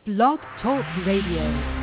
Blog Talk Radio.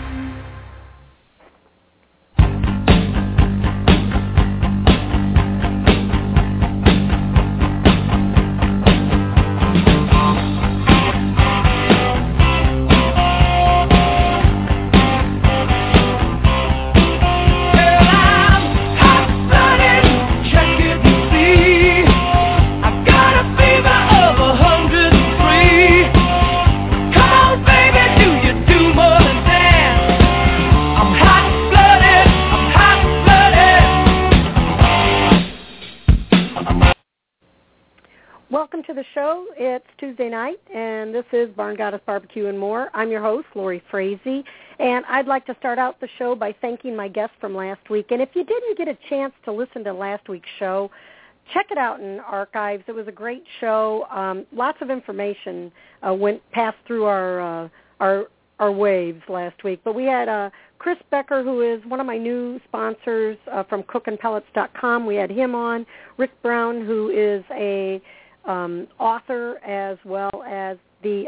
Welcome to the show. It's Tuesday night, and this is Barn Goddess Barbecue and More. I'm your host, Lori Frazee, and I'd like to start out the show by thanking my guest from last week. And if you didn't get a chance to listen to last week's show, check it out in archives. It was a great show. Lots of information passed through our waves last week. But we had Chris Becker, who is one of my new sponsors from cookandpellets.com. We had him on. Rick Brown, who is a author as well as the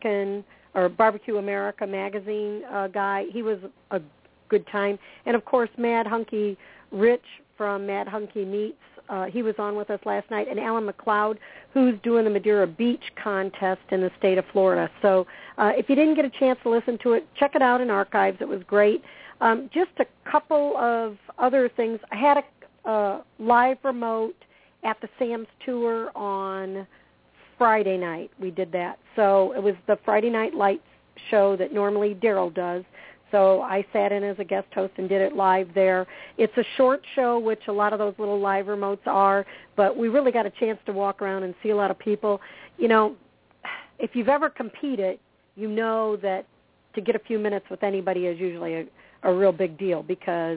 Barbecue America magazine guy. He was a good time. And, of course, Mad Hunky Rich from Mad Hunky Meats. He was on with us last night. And Alan McLeod, who's doing the Madeira Beach contest in the state of Florida. So if you didn't get a chance to listen to it, check it out in archives. It was great. Just a couple of other things. I had a live remote at the Sam's Tour on Friday night. We did that. So it was the Friday Night Lights show that normally Daryl does. So I sat in as a guest host and did it live there. It's a short show, which a lot of those little live remotes are, but we really got a chance to walk around and see a lot of people. You know, if you've ever competed, you know that to get a few minutes with anybody is usually a real big deal because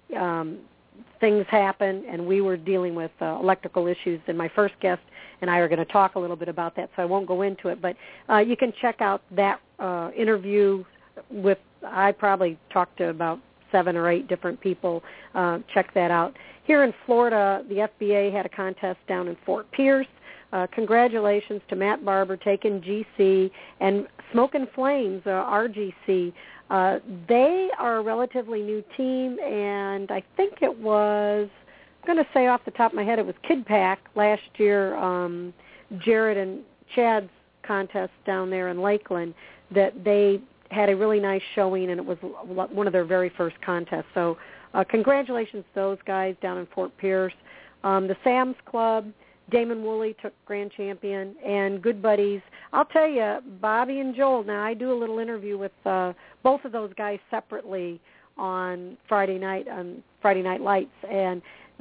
things happen, and we were dealing with electrical issues, and my first guest and I are going to talk a little bit about that, so I won't go into it. But you can check out that interview with, I probably talked to about 7 or 8 different people. Check that out. Here in Florida, the FBA had a contest down in Fort Pierce. Congratulations to Matt Barber taking GC and Smoke and Flames, RGC. They are a relatively new team, and I think it was, I'm going to say off the top of my head, it was Kid Pack last year, Jared and Chad's contest down there in Lakeland, that they had a really nice showing, and it was one of their very first contests. So congratulations to those guys down in Fort Pierce. The Sam's Club, Damon Woolley took grand champion, and good buddies. I'll tell you, Bobby and Joel, now I do a little interview with both of those guys separately on Friday Night Lights, and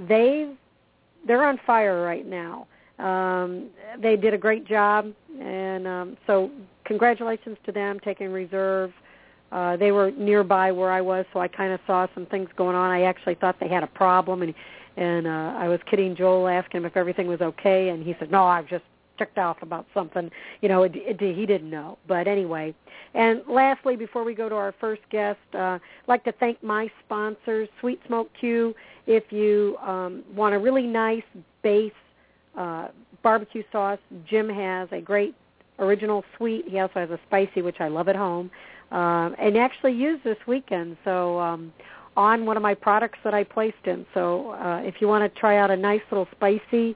they're on fire right now. They did a great job, and so congratulations to them taking reserve. They were nearby where I was, so I kind of saw some things going on. I actually thought they had a problem, and I was kidding Joel, asking him if everything was okay, and he said, no, I've just ticked off about something. You know, he didn't know. But anyway, and lastly, before we go to our first guest, I'd like to thank my sponsors, Sweet Smoke Q. If you want a really nice base barbecue sauce, Jim has a great original sweet. He also has a spicy, which I love at home, and actually used this weekend. So on one of my products that I placed in. So if you want to try out a nice little spicy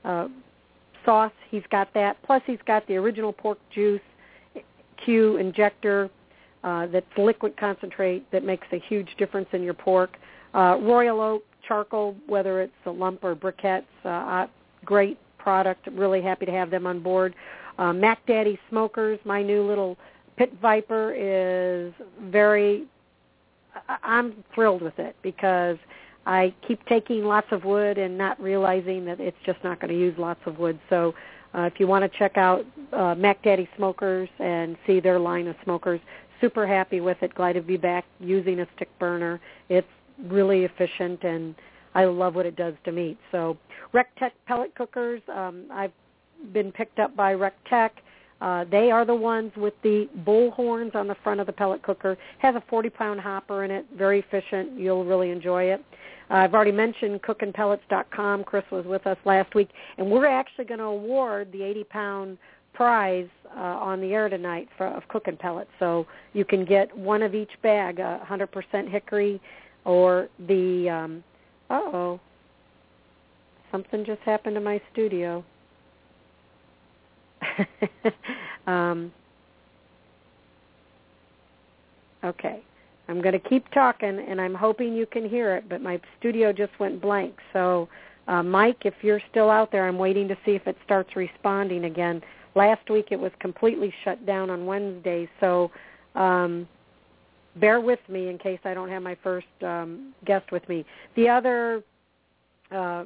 sauce, he's got that. Plus he's got the original pork juice Q injector that's liquid concentrate that makes a huge difference in your pork. Royal Oak charcoal, whether it's a lump or briquettes, great product. Really happy to have them on board. Mac Daddy Smokers, my new little Pit Viper is I'm thrilled with it because I keep taking lots of wood and not realizing that it's just not going to use lots of wood. So if you want to check out Mac Daddy Smokers and see their line of smokers, super happy with it. Glad to be back using a stick burner. It's really efficient, and I love what it does to meat. So RecTech pellet cookers, I've been picked up by RecTech. They are the ones with the bull horns on the front of the pellet cooker. Has a 40-pound hopper in it. Very efficient. You'll really enjoy it. I've already mentioned cookandpellets.com. Chris was with us last week, and we're actually going to award the 80-pound prize on the air tonight of cooking pellets. So you can get one of each bag, 100% hickory, or the, something just happened to my studio. Okay. I'm going to keep talking, and I'm hoping you can hear it, but my studio just went blank. So, Mike, if you're still out there, I'm waiting to see if it starts responding again. Last week it was completely shut down on Wednesday, so bear with me in case I don't have my first guest with me. The other, and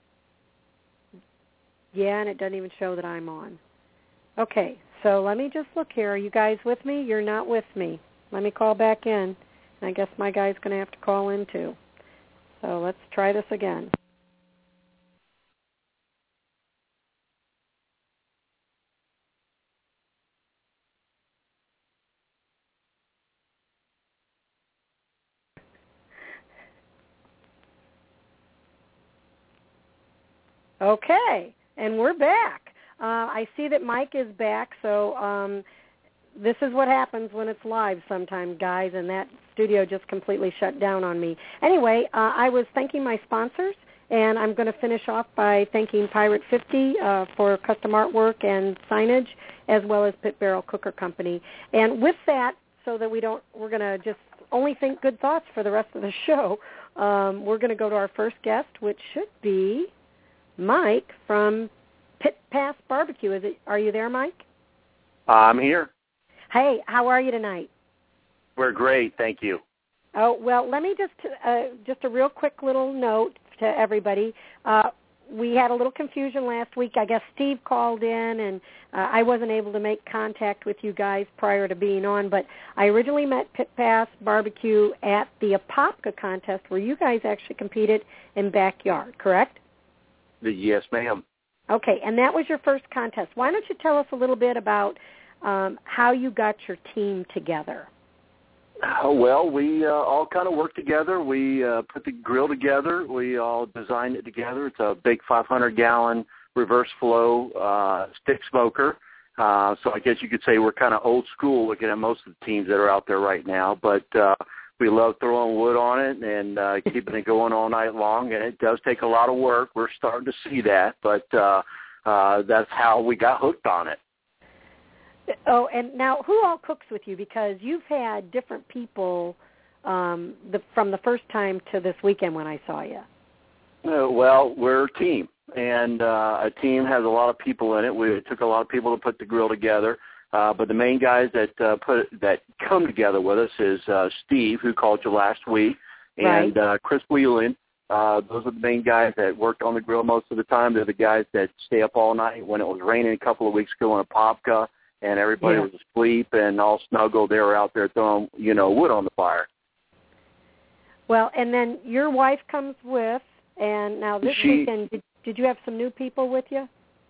it doesn't even show that I'm on. Okay, so let me just look here. Are you guys with me? You're not with me. Let me call back in. I guess my guy's going to have to call in too. So let's try this again. Okay, and we're back. I see that Mike is back, so this is what happens when it's live sometimes, guys, and that studio just completely shut down on me. Anyway, I was thanking my sponsors, and I'm going to finish off by thanking Pirate 50 for custom artwork and signage, as well as Pit Barrel Cooker Company. And with that, so that we're going to just only think good thoughts for the rest of the show, we're going to go to our first guest, which should be Mike from Pit Pass Barbecue. Are you there, Mike? I'm here. Hey, how are you tonight? We're great, thank you. Oh, well, let me just a real quick little note to everybody. We had a little confusion last week. I guess Steve called in, and I wasn't able to make contact with you guys prior to being on, but I originally met Pit Pass Barbecue at the Apopka contest where you guys actually competed in backyard, correct? Yes, ma'am. Okay, and that was your first contest. Why don't you tell us a little bit about how you got your team together? Well, we all kind of worked together. We put the grill together. We all designed it together. It's a big 500-gallon reverse flow stick smoker. So I guess you could say we're kind of old school looking at most of the teams that are out there right now. But we love throwing wood on it and keeping it going all night long. And it does take a lot of work. We're starting to see that. But that's how we got hooked on it. Oh, and now who all cooks with you? Because you've had different people from the first time to this weekend when I saw you. Well, we're a team, and a team has a lot of people in it. It took a lot of people to put the grill together, but the main guys that come together with us is Steve, who called you last week, and right. Chris Whelan. Those are the main guys that worked on the grill most of the time. They're the guys that stay up all night. When it was raining a couple of weeks ago in Apopka, and everybody was asleep and all snuggled, they were out there throwing, wood on the fire. Well, and then your wife comes with, and now this weekend, did you have some new people with you?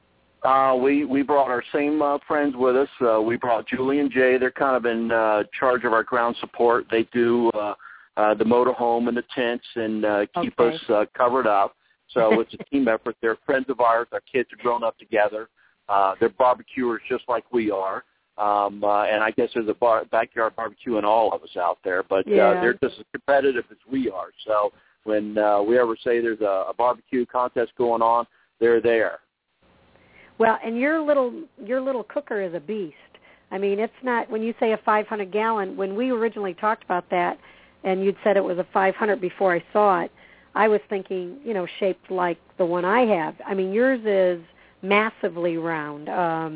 We brought our same friends with us. We brought Julie and Jay. They're kind of in charge of our ground support. They do the motorhome and the tents and keep us covered up. So it's a team effort. They're friends of ours. Our kids are grown up together. They're barbecuers just like we are. And I guess there's a backyard barbecue in all of us out there, but they're just as competitive as we are. So when we ever say there's a barbecue contest going on, they're there. Well, and your little cooker is a beast. I mean, it's not, when you say a 500-gallon, when we originally talked about that and you'd said it was a 500 before I saw it, I was thinking, shaped like the one I have. I mean, yours is massively round.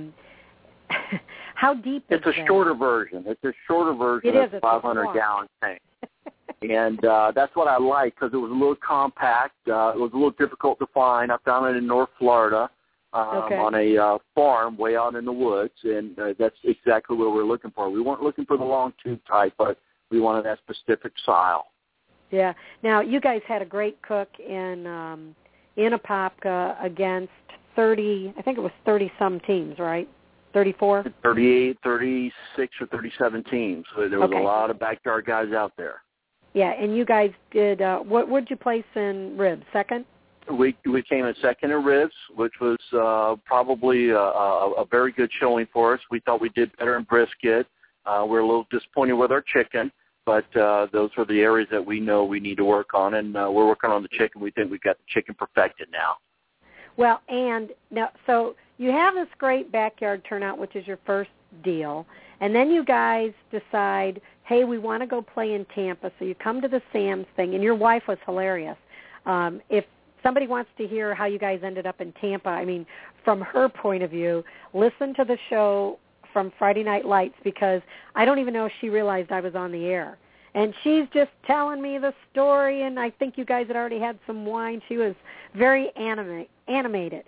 How deep is that? It's a shorter version. It's a shorter version of the 500-gallon tank. And that's what I like because it was a little compact. It was a little difficult to find. I found it in North Florida on a farm way out in the woods, and that's exactly what we're looking for. We weren't looking for the long tube type, but we wanted that specific style. Yeah. Now, you guys had a great cook in Apopka against 30, I think it was 30-some teams, right? 34? 38, 36, or 37 teams. So there was a lot of backyard guys out there. Yeah, and you guys did, what would you place in ribs? Second? We came in second in ribs, which was probably a very good showing for us. We thought we did better in brisket. We're a little disappointed with our chicken, but those are the areas that we know we need to work on, and we're working on the chicken. We think we've got the chicken perfected now. Well, and now, so you have this great backyard turnout, which is your first deal, and then you guys decide, hey, we want to go play in Tampa, so you come to the Sam's thing, and your wife was hilarious. If somebody wants to hear how you guys ended up in Tampa, I mean, from her point of view, listen to the show from Friday Night Lights, because I don't even know if she realized I was on the air. And she's just telling me the story, and I think you guys had already had some wine. She was very animated.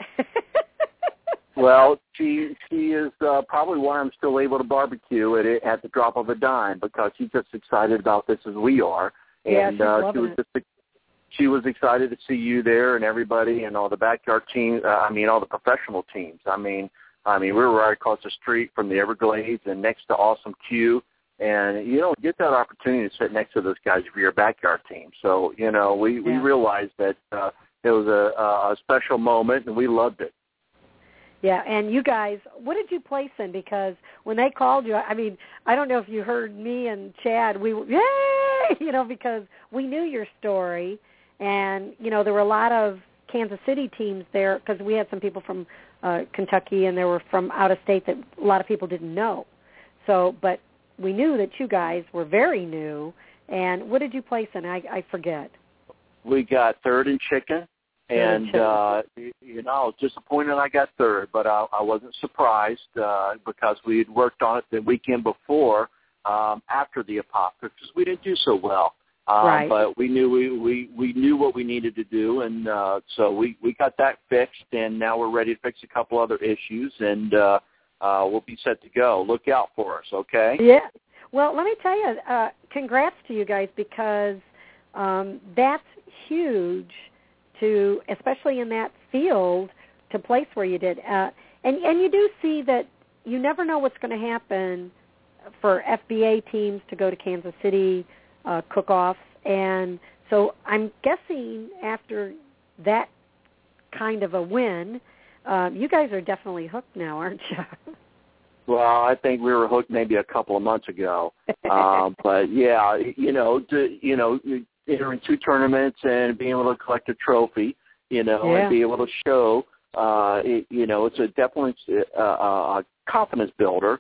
Well, she is probably why I'm still able to barbecue at the drop of a dime, because she's just excited about this as we are. Yeah, And she's loving it. She was excited to see you there and everybody and all the backyard teams. All the professional teams. I mean, we were right across the street from the Everglades and next to Awesome Q. And you don't get that opportunity to sit next to those guys for your backyard team. So, we realized that it was a special moment, and we loved it. Yeah, and you guys, what did you place in? Because when they called you, I mean, I don't know if you heard me and Chad, we were, yay, because we knew your story. And, there were a lot of Kansas City teams there, because we had some people from Kentucky, and they were from out of state that a lot of people didn't know. So, but we knew that you guys were very new. And what did you place in? I forget. We got third in chicken. And, I was disappointed I got third, but I wasn't surprised because we had worked on it the weekend before after the Apopka, because we didn't do so well. Right. But we knew we knew what we needed to do, and so we got that fixed, and now we're ready to fix a couple other issues, and we'll be set to go. Look out for us, okay? Yeah. Well, let me tell you, congrats to you guys, because that's huge, especially in that field, to place where you did. And you do see that you never know what's going to happen for FBA teams to go to Kansas City cook-offs. And so I'm guessing after that kind of a win, you guys are definitely hooked now, aren't you? Well, I think we were hooked maybe a couple of months ago. But, yeah, entering two tournaments and being able to collect a trophy, and be able to show, it's definitely a confidence builder.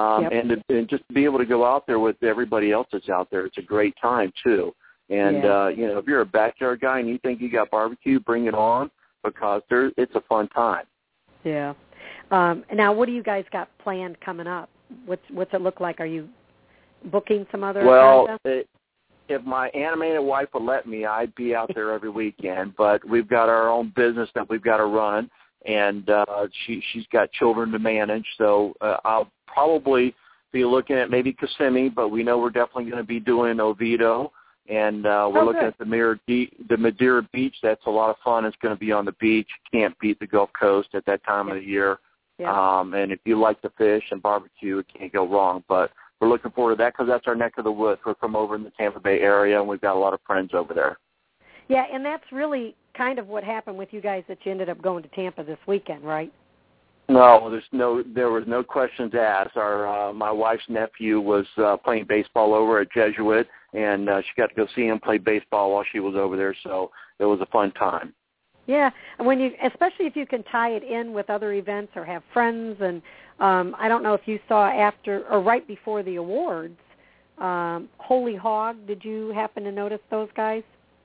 And just to be able to go out there with everybody else that's out there, it's a great time, too. And, if you're a backyard guy and you think you got barbecue, bring it on, because it's a fun time. Yeah. Now, what do you guys got planned coming up? What's it look like? Are you booking some other stuff? If my animated wife would let me, I'd be out there every weekend. But we've got our own business that we've got to run, and she's got children to manage. So I'll probably be looking at maybe Kissimmee, but we know we're definitely going to be doing Oviedo. And we're looking at the Madeira Beach. That's a lot of fun. It's going to be on the beach. You can't beat the Gulf Coast at that time of the year. Yeah. And if you like to fish and barbecue, it can't go wrong. But we're looking forward to that, because that's our neck of the woods. We're from over in the Tampa Bay area, and we've got a lot of friends over there. Yeah, and that's really kind of what happened with you guys, that you ended up going to Tampa this weekend, right? No, there was no questions asked. My wife's nephew was playing baseball over at Jesuit, and she got to go see him play baseball while she was over there. So it was a fun time. Yeah, especially if you can tie it in with other events or have friends. And I don't know if you saw after or right before the awards, Holy Hog. Did you happen to notice those guys?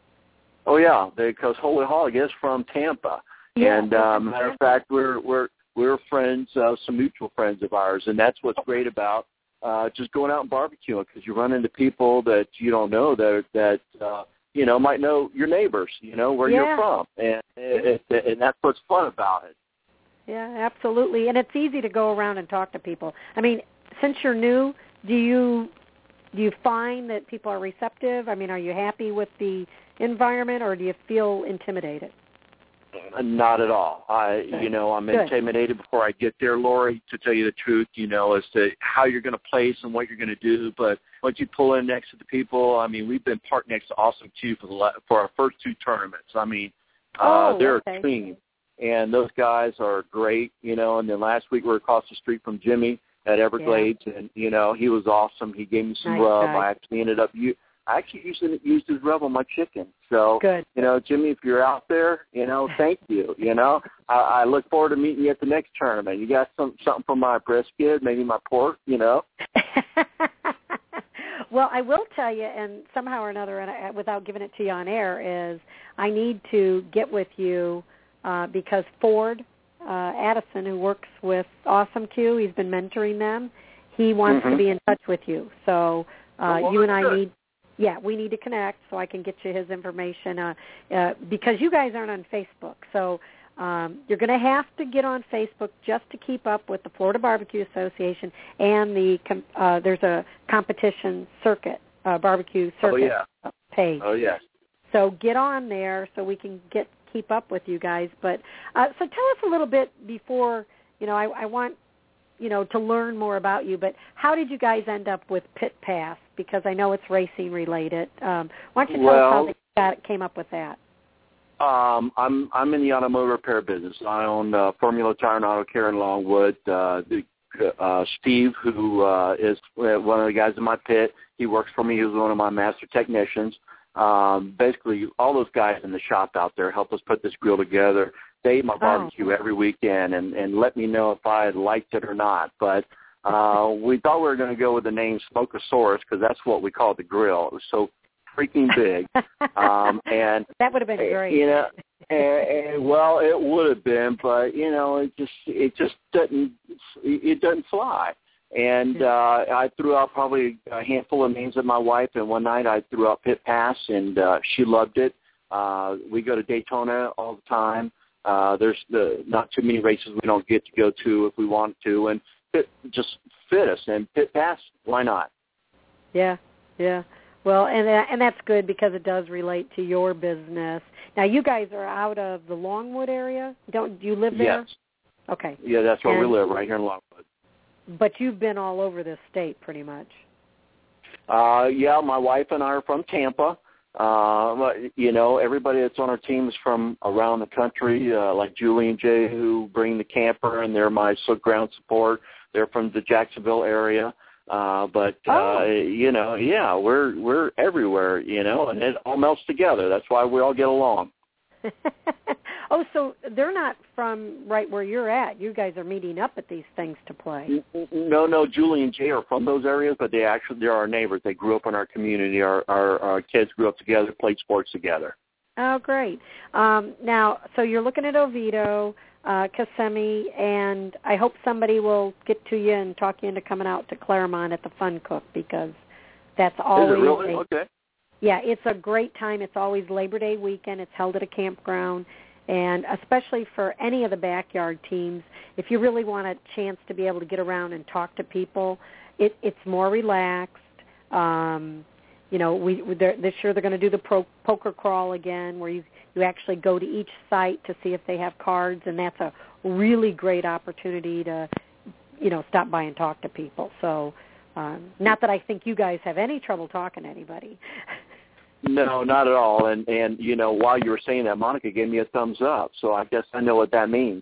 Oh yeah, because Holy Hog is from Tampa, and matter of fact, we're friends, some mutual friends of ours, and that's what's great about just going out and barbecuing, because you run into people that you don't know that might know your neighbors, where you're from, and that's what's fun about it. Yeah, absolutely, and it's easy to go around and talk to people. I mean, since you're new, do you find that people are receptive? I mean, are you happy with the environment, or do you feel intimidated? Not at all. I'm intimidated before I get there, Lori, to tell you the truth, as to how you're going to place and what you're going to do. But once you pull in next to the people, I mean, we've been parked next to Awesome Q for our first two tournaments. I mean, They're okay. a team, and those guys are great, And then last week we were across the street from Jimmy at Everglades, and, he was awesome. He gave me some nice rub. guy. I actually used his rub on my chicken. So, good. Jimmy, if you're out there, thank you. I look forward to meeting you at the next tournament. You got something for my brisket, maybe my pork, Well, I will tell you, and somehow or another, and without giving it to you on air, is I need to get with you because Ford Addison, who works with Awesome Q, he's been mentoring them. He wants to be in touch with you. So you and I we need to connect so I can get you his information because you guys aren't on Facebook. So you're going to have to get on Facebook just to keep up with the Florida Barbecue Association and there's a competition circuit, barbecue circuit page. Oh, yes. So get on there so we can keep up with you guys. But so tell us a little bit before, I want, to learn more about you. But how did you guys end up with Pit Pass? Because I know it's racing related. Why don't you tell us how they came up with that? I'm in the automotive repair business. I own Formula Tire and Auto Care in Longwood. Steve, who is one of the guys in my pit, he works for me. He was one of my master technicians. Basically, all those guys in the shop out there help us put this grill together. They eat my barbecue every weekend and let me know if I liked it or not. But we thought we were going to go with the name Smokeosaurus because that's what we called the grill. It was so freaking big. And that would have been great. Well, it would have been, but it just doesn't fly. And I threw out probably a handful of names at my wife, and one night I threw out Pit Pass, and she loved it. We go to Daytona all the time. There's not too many races we don't get to go to if we want to, and it just fit us. And Pit Pass, why not? Yeah. Well, and that's good because it does relate to your business. Now, you guys are out of the Longwood area. Do you live there? Yes. Okay. Yeah, that's where we live, right here in Longwood. But you've been all over this state pretty much. Yeah, my wife and I are from Tampa. Everybody that's on our team is from around the country, like Julie and Jay, who bring the camper, and they're my ground support. They're from the Jacksonville area. We're everywhere, and it all melts together. That's why we all get along. So they're not from right where you're at. You guys are meeting up at these things to play. No, Julie and Jay are from those areas, but they're our neighbors. They grew up in our community. Our kids grew up together, played sports together. Oh, great. Now, so you're looking at Oviedo, Kissimmee, and I hope somebody will get to you and talk you into coming out to Claremont at the Fun Cook because that's always Is it really? Okay. Yeah, it's a great time. It's always Labor Day weekend. It's held at a campground, and especially for any of the backyard teams, if you really want a chance to be able to get around and talk to people, it's more relaxed. This year they're going to do the poker crawl again, where you actually go to each site to see if they have cards, and that's a really great opportunity to, stop by and talk to people. So, not that I think you guys have any trouble talking to anybody. No, not at all. And while you were saying that, Monica gave me a thumbs up, so I guess I know what that means.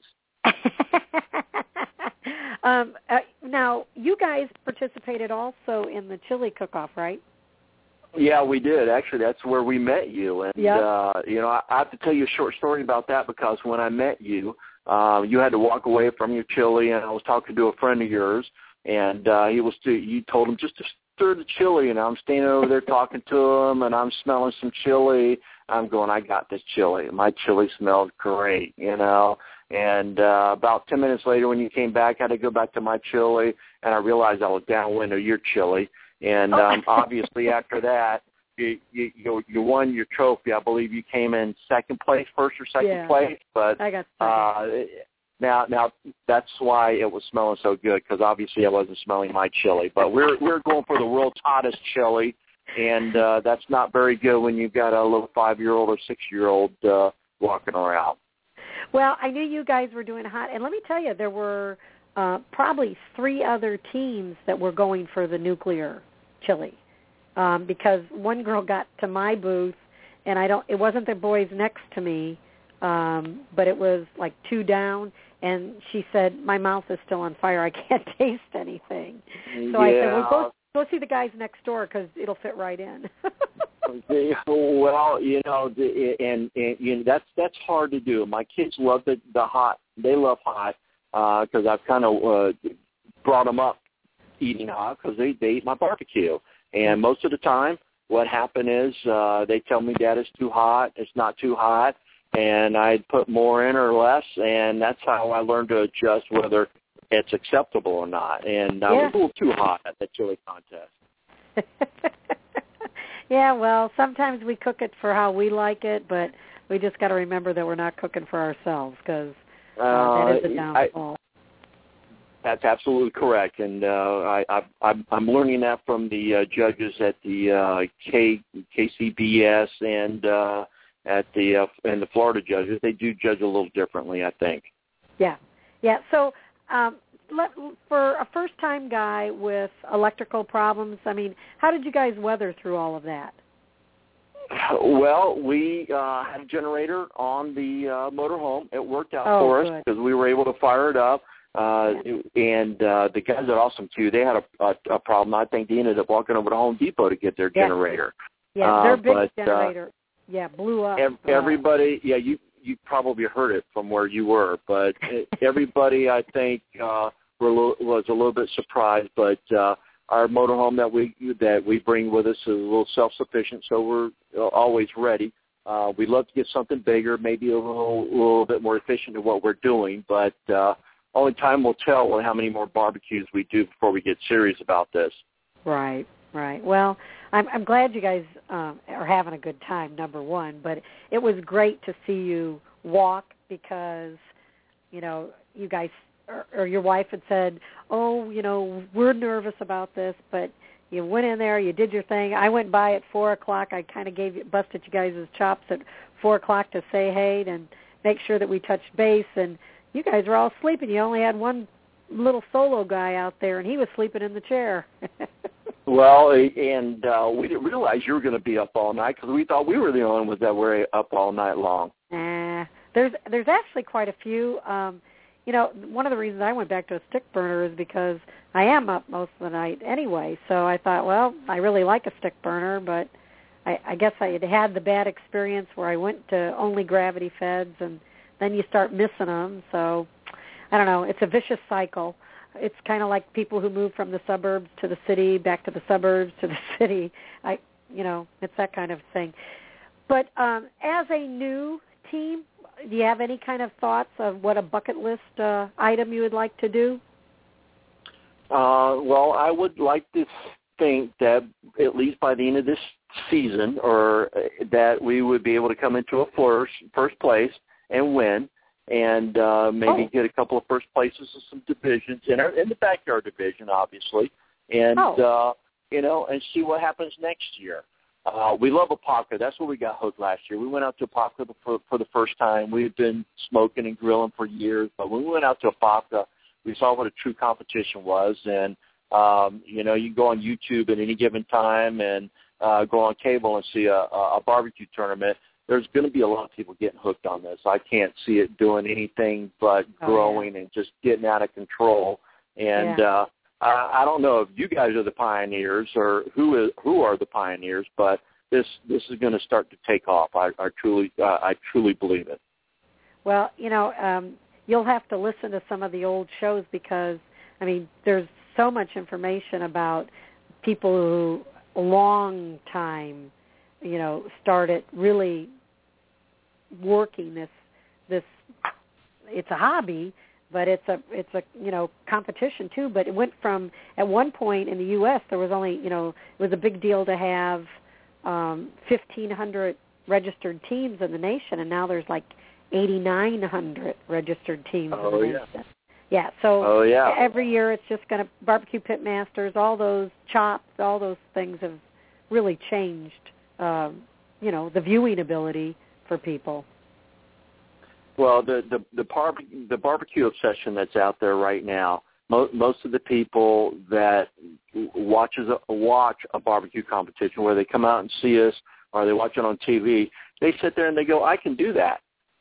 Now, you guys participated also in the chili cook-off, right? Yeah, we did. Actually, that's where we met you. And, I have to tell you a short story about that because when I met you, you had to walk away from your chili, and I was talking to a friend of yours, and you told him just to stir the chili, and I'm standing over there talking to him, and I'm smelling some chili. I'm going, I got this chili. My chili smelled great, And about 10 minutes later when you came back, I had to go back to my chili, and I realized I was downwind of your chili. And obviously after that, you won your trophy. I believe you came in first or second place. But I got second. Now that's why it was smelling so good because obviously I wasn't smelling my chili. But we're going for the world's hottest chili, and that's not very good when you've got a little 5-year-old or 6-year-old walking around. Well, I knew you guys were doing hot, and let me tell you, there were probably 3 other teams that were going for the nuclear chili because one girl got to my booth, and it wasn't the boys next to me, but it was like 2 down. And she said, my mouth is still on fire. I can't taste anything. So I said, well, go see the guys next door because it'll fit right in. Well, you know, and you know, that's hard to do. My kids love the hot. They love hot because I've kind of brought them up eating hot because they eat my barbecue. And most of the time, what happened is they tell me, Dad, it's too hot. It's not too hot. And I'd put more in or less, and that's how I learned to adjust whether it's acceptable or not. And I was a little too hot at the chili contest. Yeah, well, sometimes we cook it for how we like it, but we just got to remember that we're not cooking for ourselves because that is a downfall. That's absolutely correct, and I'm learning that from the judges at the KCBS and at the and the Florida judges. They do judge a little differently, I think. Yeah. So for a first-time guy with electrical problems, I mean, how did you guys weather through all of that? Well, we had a generator on the motorhome. It worked out for us because we were able to fire it up. And the guys are awesome, too. They had a problem. I think they ended up walking over to Home Depot to get their generator. Yeah, their big generator. Blew up. Everybody, you probably heard it from where you were, but everybody, I think, was a little bit surprised. But our motorhome that we bring with us is a little self-sufficient, so we're always ready. We'd love to get something bigger, maybe a little bit more efficient in what we're doing, but only time will tell how many more barbecues we do before we get serious about this. Right. Well, I'm glad you guys are having a good time, number one, but it was great to see you walk because, you know, you guys or your wife had said, oh, you know, we're nervous about this, but you went in there, you did your thing. I went by at 4 o'clock. I kind of busted you guys' chops at 4 o'clock to say hey and make sure that we touched base, and you guys were all sleeping. You only had one little solo guy out there, and he was sleeping in the chair. Well, and we didn't realize you were going to be up all night because we thought we were the only ones that were up all night long. There's actually quite a few. You know, one of the reasons I went back to a stick burner is because I am up most of the night anyway. So I thought, well, I really like a stick burner, but I guess I had the bad experience where I went to only gravity feds, and then you start missing them. So I don't know. It's a vicious cycle. It's kind of like people who move from the suburbs to the city, back to the suburbs to the city. It's that kind of thing. But as a new team, do you have any kind of thoughts of what a bucket list item you would like to do? Well, I would like to think that at least by the end of this season, or that we would be able to come into a first place and win. And maybe get a couple of first places in some divisions in the backyard division, obviously, and and see what happens next year. We love Apopka. That's where we got hooked last year. We went out to Apopka for the first time. We had been smoking and grilling for years, but when we went out to Apopka, we saw what a true competition was. And you can go on YouTube at any given time and go on cable and see a barbecue tournament. There's going to be a lot of people getting hooked on this. I can't see it doing anything but growing and just getting out of control. And I don't know if you guys are the pioneers or who are the pioneers, but this is going to start to take off. I truly believe it. Well, you'll have to listen to some of the old shows because, I mean, there's so much information about people who a long time started really working this. It's a hobby, but it's a competition too. But it went from, at one point in the U.S. there was only it was a big deal to have 1,500 registered teams in the nation, and now there's like 8,900 registered teams in the nation. Yeah. So every year it's just going to barbecue pit masters, all those chops, all those things have really changed. The viewing ability for people. Well, the barbecue obsession that's out there right now, most of the people that watch a barbecue competition, where they come out and see us or they watch it on TV, they sit there and they go, I can do that.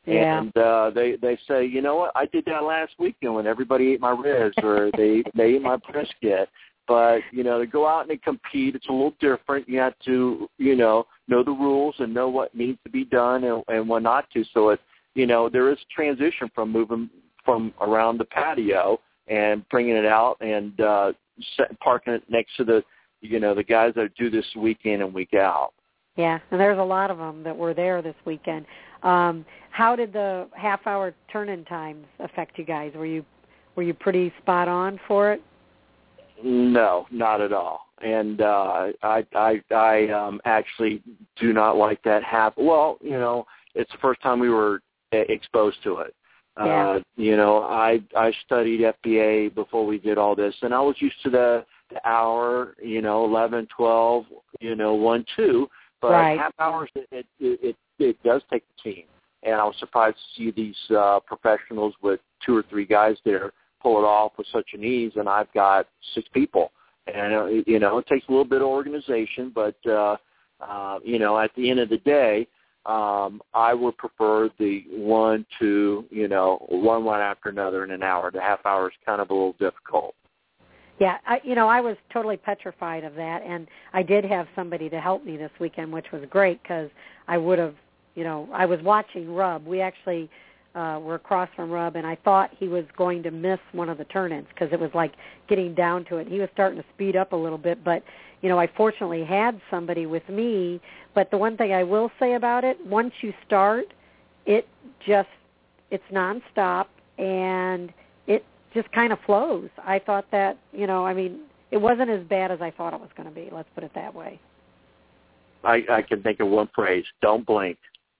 Yeah. And they say, you know what, I did that last weekend when everybody ate my ribs or they ate my brisket. But, to go out and compete, it's a little different. You have to, know the rules and know what needs to be done and what not to. So, there is a transition from moving from around the patio and bringing it out and parking it next to the, the guys that do this week in and week out. Yeah, and there's a lot of them that were there this weekend. How did the half-hour turn-in times affect you guys? Were you pretty spot on for it? No, not at all. And I actually do not like that happen. Well, it's the first time we were exposed to it. Yeah. I studied FBA before we did all this, and I was used to the hour, 11, 12, 1, 2. But right. half hours, it does take the team. And I was surprised to see these professionals with 2 or 3 guys there pull it off with such an ease, and I've got 6 people. And, it takes a little bit of organization, but, at the end of the day, I would prefer the 1, 2, one after another in an hour. The half hour is kind of a little difficult. Yeah, I was totally petrified of that, and I did have somebody to help me this weekend, which was great because I would have, I was watching Rub. We actually were across from Rub, and I thought he was going to miss one of the turn-ins because it was like getting down to it. He was starting to speed up a little bit, but, I fortunately had somebody with me. But the one thing I will say about it, once you start, it's nonstop, and it just kind of flows. I thought that, it wasn't as bad as I thought it was going to be. Let's put it that way. I can think of one phrase, don't blink.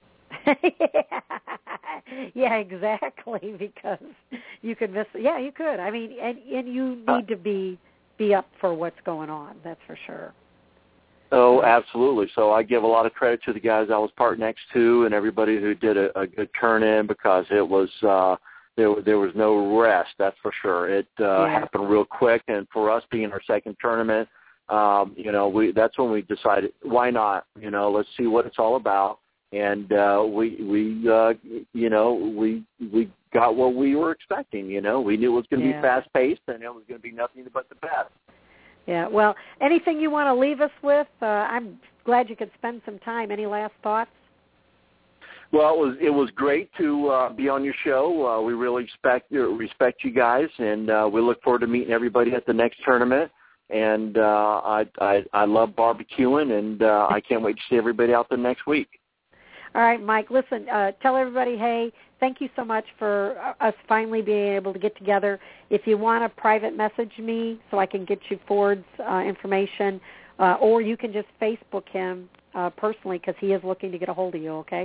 Yeah, exactly, because you could miss it. Yeah, you could. And you need to be up for what's going on, that's for sure. Oh, absolutely. So I give a lot of credit to the guys I was parked next to and everybody who did a good turn-in because it was there was no rest, that's for sure. It happened real quick, and for us being our second tournament, that's when we decided, why not? Let's see what it's all about. And we got what we were expecting. We knew it was going to be fast-paced, and it was going to be nothing but the best. Yeah. Well, anything you want to leave us with? I'm glad you could spend some time. Any last thoughts? Well, it was great to be on your show. We really respect you guys, and we look forward to meeting everybody at the next tournament. And I love barbecuing, and I can't wait to see everybody out there next week. All right, Mike, listen, tell everybody, hey, thank you so much for us finally being able to get together. If you want to private message me so I can get you Ford's information, or you can just Facebook him personally because he is looking to get a hold of you, okay?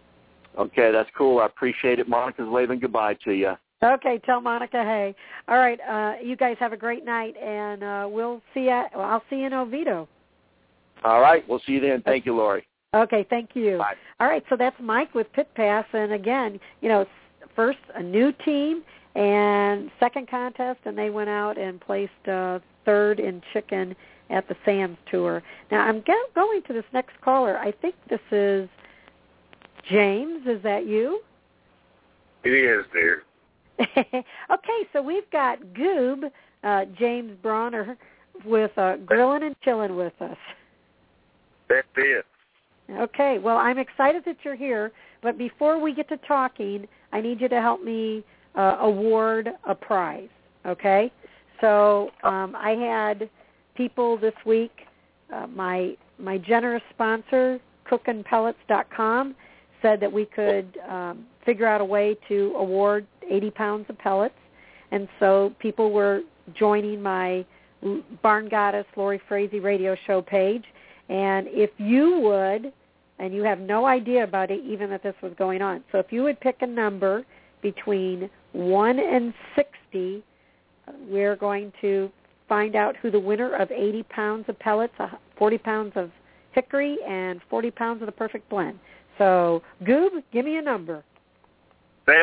Okay, that's cool. I appreciate it. Monica's waving goodbye to you. Okay, tell Monica hey. All right, you guys have a great night, and I'll see you in Oviedo. All right, we'll see you then. Thank you, Lori. Okay, thank you. Bye. All right, so that's Mike with Pit Pass, and again, first a new team and second contest, and they went out and placed third in chicken at the Sam's Tour. Now, I'm going to this next caller. I think this is James. Is that you? It is, dear. Okay, so we've got Goob, James Bronner, with Grilling and Chilling with us. That's it. Okay, well, I'm excited that you're here, but before we get to talking, I need you to help me award a prize, okay? So I had people this week, my generous sponsor, cookandpellets.com, said that we could figure out a way to award 80 pounds of pellets, and so people were joining my Barn Goddess Lori Frazee radio show page. And if you would, and you have no idea about it, even that this was going on, so if you would pick a number between 1 and 60, we're going to find out who the winner of 80 pounds of pellets, 40 pounds of hickory, and 40 pounds of the perfect blend. So, Goob, give me a number. 7.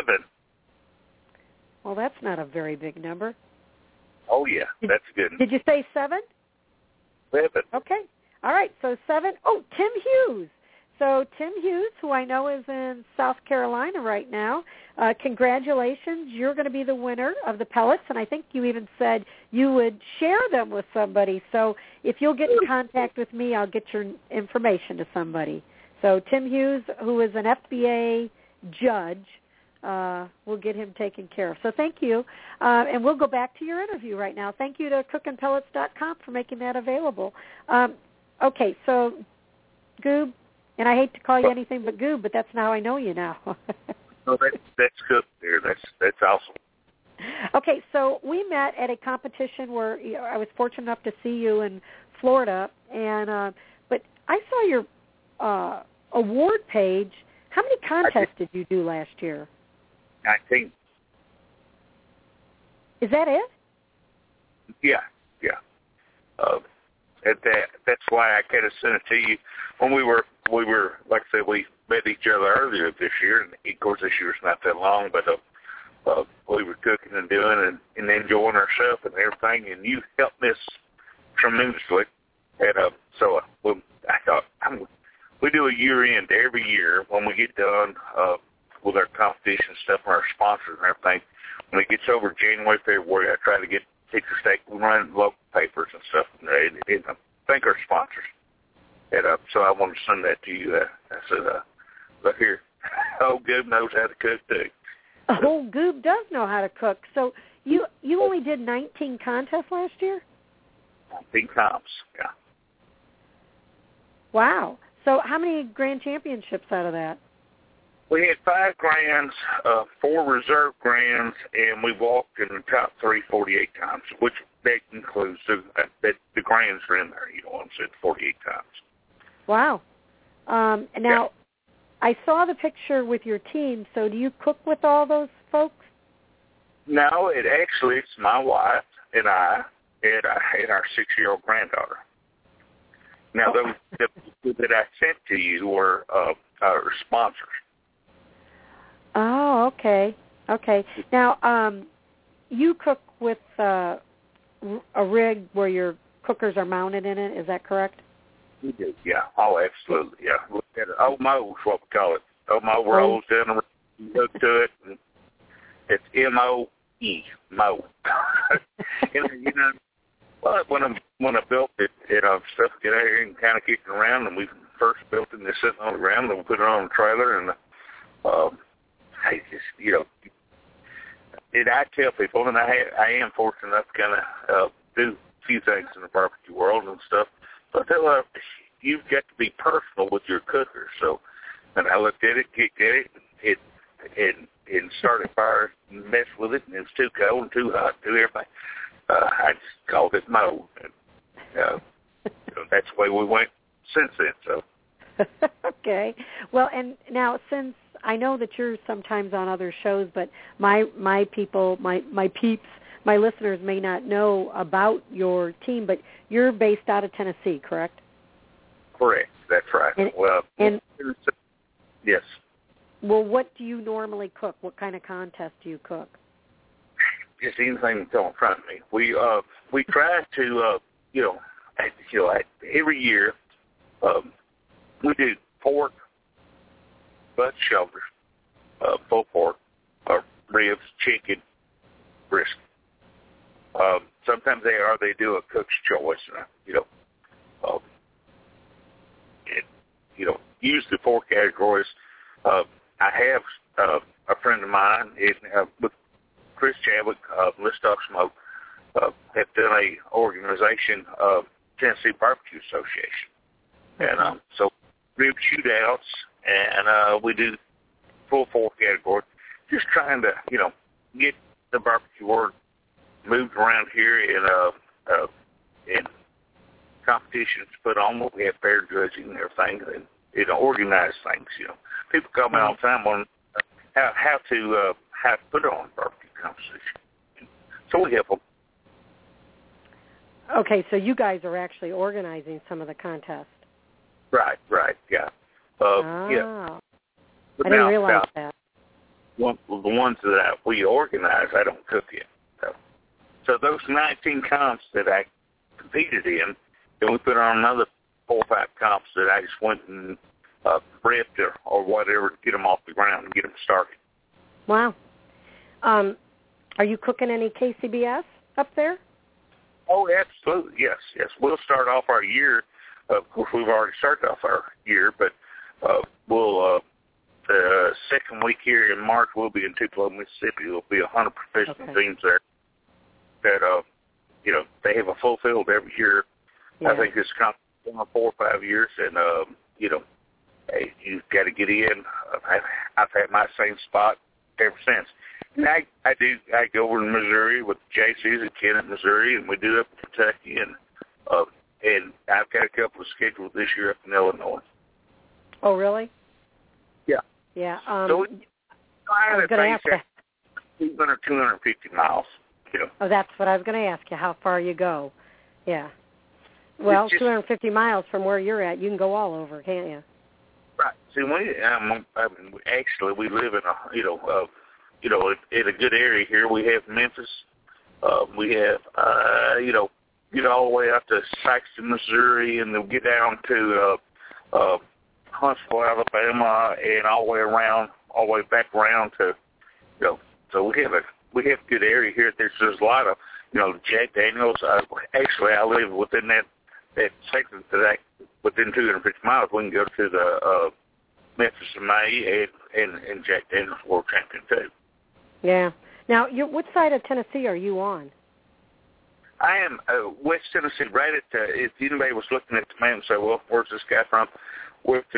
Well, that's not a very big number. Oh, yeah, that's good. Did you say 7? 7. Okay. All right, so 7. Oh, Tim Hughes. So Tim Hughes, who I know is in South Carolina right now, congratulations. You're going to be the winner of the pellets, and I think you even said you would share them with somebody. So if you'll get in contact with me, I'll get your information to somebody. So Tim Hughes, who is an FBA judge, we'll get him taken care of. So thank you. And we'll go back to your interview right now. Thank you to cookandpellets.com for making that available. Okay, so Goob, and I hate to call you anything but Goob, but that's how I know you now. No, that's good there. That's awesome. Okay, so we met at a competition where I was fortunate enough to see you in Florida, and but I saw your award page. How many contests did you do last year? 19. Is that it? Yeah. That's why I kind of sent it to you when we were like I said, we met each other earlier this year, and of course this year's not that long, but we were cooking and doing and enjoying ourselves and everything, and you helped us tremendously. And so I thought we do a year end every year when we get done with our competition stuff and our sponsors and everything. When it gets over January, February, I try to get Teacher State. We run local papers and stuff, and thank our sponsors. And so I wanted to send that to you. I said, look here, old Goob knows how to cook too. Old Goob does know how to cook. So you only did 19 contests last year? 19 times, yeah. Wow. So how many grand championships out of that? We had 5 grands, 4 reserve grands, and we walked in the top 3 48 times, which that includes the grands are in there, 48 times. Wow. Now, I saw the picture with your team, so do you cook with all those folks? No, it's my wife and I and our 6-year-old granddaughter. Now, those that I sent to you were our sponsors. Oh, okay. Now, you cook with a rig where your cookers are mounted in it. Is that correct? We do, yeah. Oh, absolutely, yeah. Look at it. OMO is what we call it. OMO rolls down and hook to it. And it's M-O-E, Mo. Well, when I built it, stuff get out here and kind of kicking around, and we first built it and it's sitting on the ground, and we put it on a trailer, and I just, I tell people, and I am fortunate enough to kind of do a few things in the barbecue world and stuff, but you've got to be personal with your cooker. So, and I looked at it, kicked at it, and started fire and messed with it, and it was too cold and too hot, too everything. I just called it Mo, and that's the way we went since then. So. Okay. Well, and now since I know that you're sometimes on other shows, but my people, my peeps, my listeners may not know about your team, but you're based out of Tennessee, correct? Correct. That's right. Yes. Well, what do you normally cook? What kind of contest do you cook? Just anything that's in front of me. We try to every year we do pork, butt shoulders, full pork, ribs, chicken, brisket. Sometimes they do a cook's choice, use the 4 categories. I have a friend of mine with Chris Chadwick, Let's Talk Smoke, have done a organization, Tennessee Barbecue Association. And so rib shootouts, and we do full 4 categories, just trying to, get the barbecue world moved around here in competitions put on. We have fair judging and everything, and organized things. People call me all the time on how to put on barbecue competition. So we help them. Okay, so you guys are actually organizing some of the contests. Right, yeah. Yeah. But I didn't realize that. The ones that we organize, I don't cook yet. So those 19 comps that I competed in, then we put on another 4 or 5 comps that I just went and prepped or whatever to get them off the ground and get them started. Wow. Are you cooking any KCBS up there? Oh, absolutely, yes. We'll start off our year. Of course, we've already started off our year, but we'll the second week here in March, we'll be in Tupelo, Mississippi. There'll be 100 professional teams there that, they have a full field every year. Yeah. I think it's kind of 4 or 5 years, and, hey, you've got to get in. I've had my same spot ever since. And I go over to Missouri with JCs at Kennett, Missouri, and we do up in Kentucky, and I've got a couple of scheduled this year up in Illinois. Oh, really? Yeah. Yeah. So I was going to ask you. 250 miles. Oh, that's what I was going to ask you, how far you go. Yeah. Well, 250 miles from where you're at, you can go all over, can't you? Right. See, actually, we live in in a good area here. We have Memphis. We have, get all the way up to Saxton, Missouri, and then get down to Huntsville, Alabama, and all the way back around to, so we have a good area here. There's a lot of, Jack Daniels. Actually, I live within that section today, within 250 miles. We can go to the Memphis in May and Jack Daniels World Champion too. Yeah. Now, what side of Tennessee are you on? I am West Tennessee, right at if anybody was looking at the map and say, well, where's this guy from? We're at the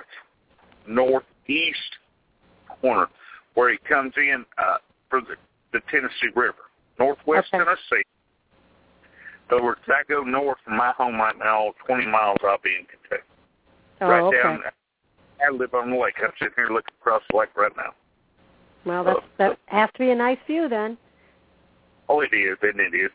northeast corner where he comes in for the Tennessee River, northwest Tennessee. So I go north from my home right now, 20 miles, I'll be in Kentucky. Down, I live on the lake. I'm sitting here looking across the lake right now. Well, that has to be a nice view then. Oh, it is, and it is.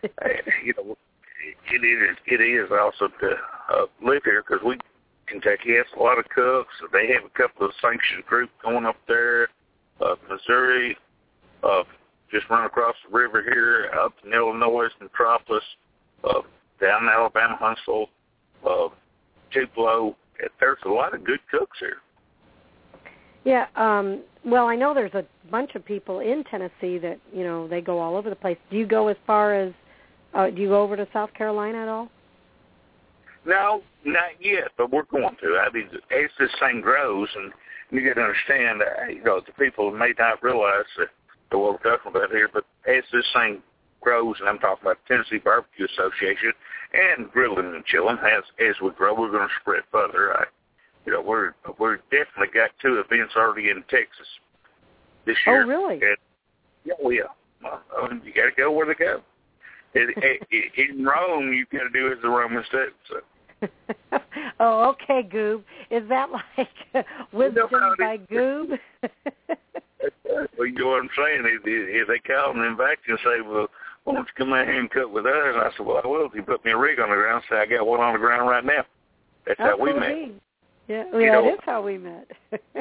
It is also to live here because Kentucky has a lot of cooks. They have a couple of sanctioned groups going up there. Missouri, just run across the river here, up in Illinois, Metropolis, down in Alabama, Huntsville, Tupelo. There's a lot of good cooks here. Yeah, well, I know there's a bunch of people in Tennessee that, they go all over the place. Do you go as far as, do you go over to South Carolina at all? No, not yet, but we're going to. I mean, as this thing grows, and you got to understand, the people may not realize what we're talking about here, but as this thing grows, and I'm talking about the Tennessee Barbecue Association and Grilling and Chilling, as we grow, we're going to spread further. We're definitely got 2 events already in Texas this year. Oh, really? And, you got to go where they go. In Rome, you got to do as the Romans do. So. Oh, okay, Goob. Is that like wisdom by Goob? Well, you know what I'm saying? If they call and invite you and say, well, why don't you come out here and cook with us? And I said, well, I will if you put me a rig on the ground. Say, I got one on the ground right now. That's how we met. Yeah, that is how we met.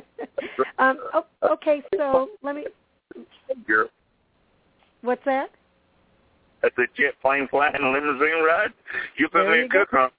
Okay, so let me... Girl. What's that? That's a jet plane flying limousine ride. You put me a cook on.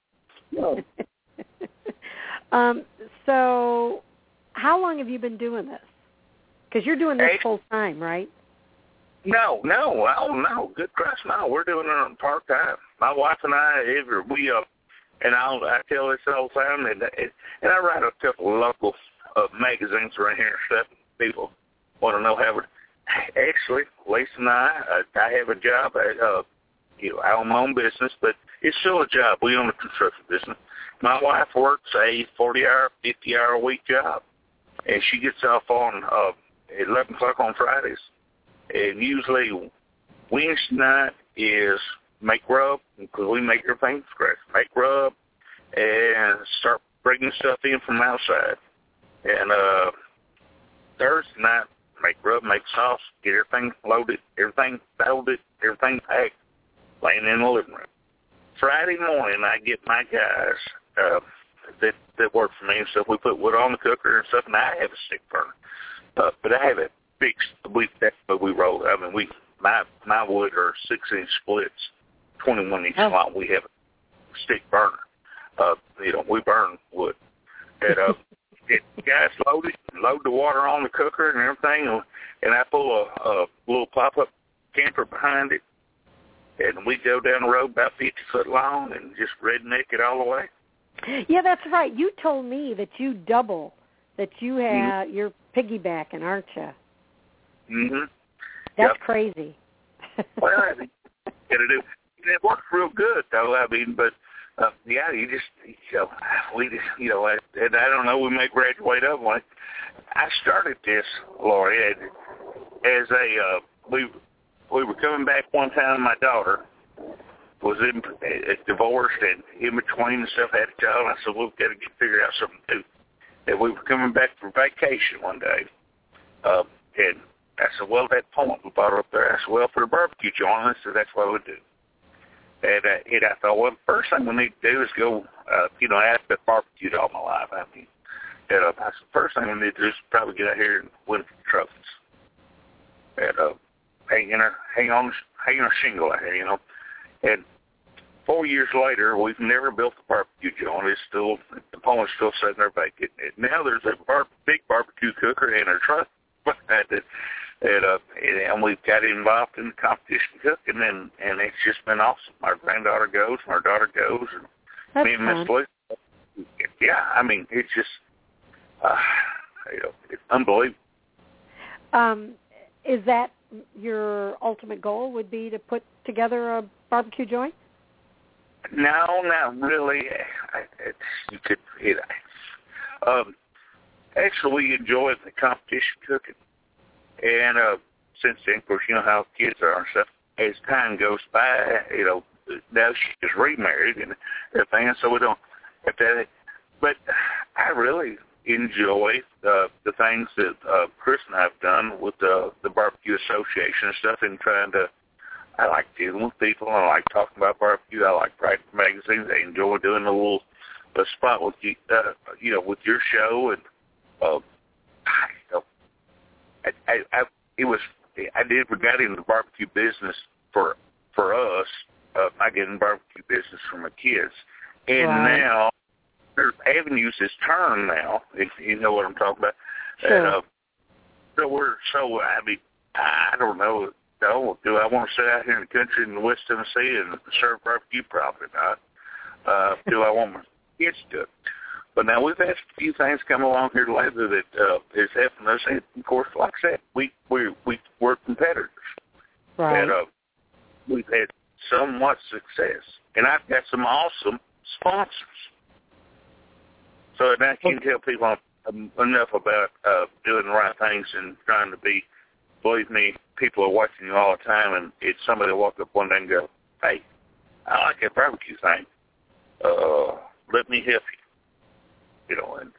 No. So how long have you been doing this? Because you're doing this full time, right? No. Oh, no. Good Christ, no. We're doing it part time. My wife and I, and I tell this all the time, and I write a couple of local magazines around here and stuff. People want to know how. Actually, Lisa and I have a job. I own my own business, but it's still a job. We own a construction business. My wife works a 40-hour, 50-hour-a-week job, and she gets off on 11 o'clock on Fridays. And usually Wednesday night is make rub, because we make everything from scratch. Make rub and start bringing stuff in from outside. And Thursday night, make rub, make sauce, get everything loaded, everything folded, everything packed, laying in the living room. Friday morning, I get my guys that work for me and stuff. We put wood on the cooker and stuff, and I have a stick burner. But I have a big, that's what we roll. I mean, my wood are 6-inch splits, 21 inch long. We have a stick burner. We burn wood. And guys load the water on the cooker and everything, and I pull a little pop-up camper behind it, and we go down the road about 50 foot long and just redneck it all the way. Yeah, that's right. You told me that you double, that you have, Mm-hmm. you're piggybacking, aren't you? Mm-hmm. That's crazy. Well, I mean, it works real good, though. I mean, but yeah, you just, and I don't know, we may graduate up one. I started this, Lori, as we were coming back one time. My daughter was divorced and in between and stuff, had a child. And I said, we've got to figure out something to do. And we were coming back from vacation one day, and I said, well, that point we brought up there. I said, well, for the barbecue joint, I said, that's what we do. And I thought, well, the first thing we need to do is go, I've been barbecued all my life. I mean, and I said, the first thing we need to do is probably get out here and win some trophies. And hang on a shingle out here, And 4 years later, we've never built a barbecue joint. It's still, the point's still sitting there vacant. And now there's a big barbecue cooker and a truck behind it. And we've got involved in the competition cooking, and it's just been awesome. My granddaughter goes, my daughter goes, and That's me and fun. Miss Liz. Yeah, I mean, it's just, it's unbelievable. Is that your ultimate goal? Would be to put together a barbecue joint? No, not really. Actually, we enjoy the competition cooking. And since then, of course, you know how kids are and stuff. As time goes by, now she's remarried and everything, so we don't have that. But I really enjoy the things that Chris and I have done with the Barbecue Association and stuff, and I like dealing with people. I like talking about barbecue. I like writing for magazines. I enjoy doing a little spot with you, with your show, and we got into the barbecue business for us. I get in the barbecue business for my kids, and now there's avenues has turned now. If you know what I'm talking about. Sure. I don't know. Do I want to sit out here in the country in West Tennessee and serve barbecue? Probably not. Do I want my kids to do it? But now we've had a few things come along here lately that is helping us. And of course, like I said, we're competitors. Right. And we've had somewhat success. And I've got some awesome sponsors. So now I can tell people enough about doing the right things and trying to be, believe me, people are watching you all the time, and it's somebody will walk up one day and go, hey, I like that barbecue thing. Let me help you. And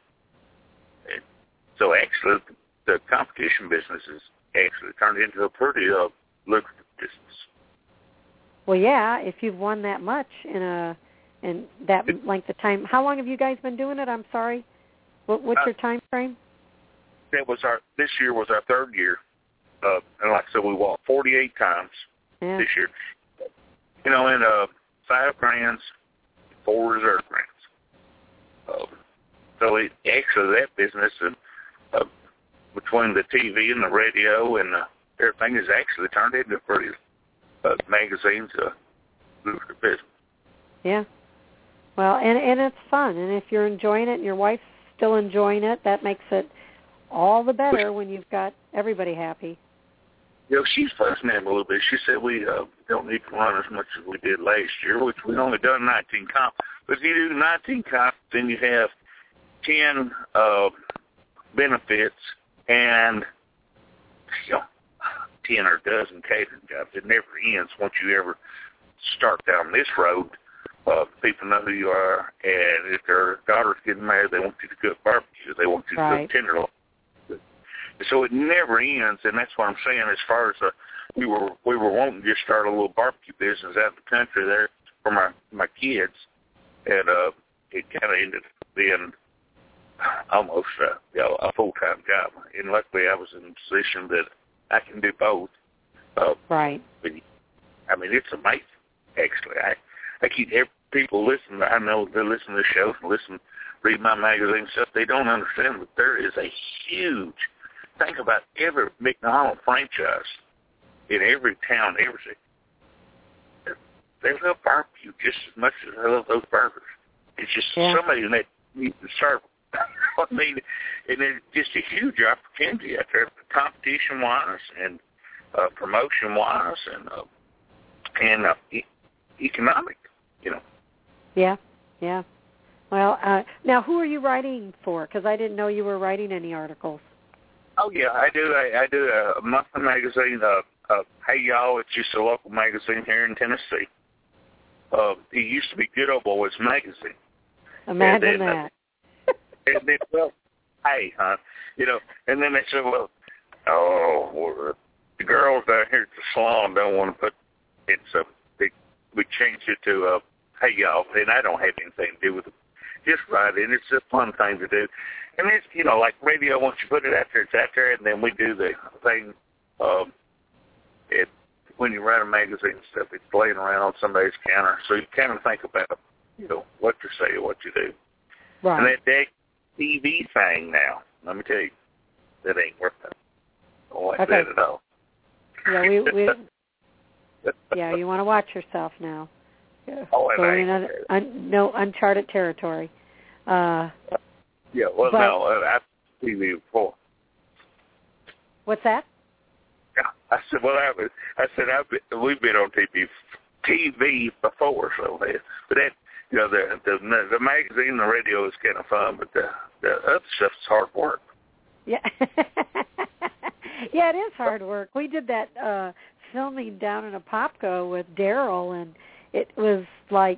so actually the competition business has actually turned into a pretty lucrative business. Well, yeah, if you've won that much in that length of time. How long have you guys been doing it? I'm sorry. What's your time frame? This year was our third year. And like I said, we walked 48 times this year. And 5 grands, 4 reserve grands. So actually that business, between the TV and the radio and everything, has actually turned into pretty magazines lucrative business. Yeah. Well, and it's fun. And if you're enjoying it and your wife's still enjoying it, that makes it all the better when you've got everybody happy. She's fussing at me a little bit. She said we don't need to run as much as we did last year, which we've only done 19 comp. But if you do 19 comp, then you have 10 benefits and 10 or a dozen catering jobs. It never ends once you ever start down this road. People know who you are, and if their daughter's getting married, they want you to cook barbecue. They want you to cook tenderloin. So it never ends, and that's what I'm saying. As far as we were wanting to just start a little barbecue business out in the country there for my kids, and it kind of ended up being almost a full-time job. And luckily, I was in a position that I can do both. Right. But, I mean, it's amazing. Actually, I keep people listen. I know they listen to the show, read my magazine and stuff. They don't understand that there is a huge. Think about every McDonald's franchise in every town, every city. They love barbecue just as much as they love those burgers. It's just somebody that needs to serve them. I mean, and it's just a huge opportunity out there, competition-wise and promotion-wise and economic, you know. Yeah, yeah. Well, now who are you writing for? Because I didn't know you were writing any articles. Oh yeah, I do. I do a monthly magazine. Hey Y'all, it's just a local magazine here in Tennessee. It used to be Good Old Boys Magazine. Imagine that. And then, well, hey, you know, and then they said, well, the girls down here at the salon don't want to put it, so we changed it to Hey Y'all, and I don't have anything to do with it. Just write it. It's a fun thing to do. And it's, you know, like radio, once you put it out there, it's out there, and then we do the thing. When you write a magazine and stuff, it's laying around on somebody's counter, so you kind of think about, you know, what you say or what you do. Right. And that TV thing now, let me tell you, that ain't worth it. I don't like that at all. Yeah, yeah, you want to watch yourself now. Going in no uncharted territory. Yeah, well, no, I've seen TV before. What's that? Yeah, I said, well, we've been on TV before, so but that, you know, the magazine, the radio is kind of fun, but the other stuff's hard work. Yeah, yeah, it is hard work. We did that filming down in Apopka with Daryl, and it was like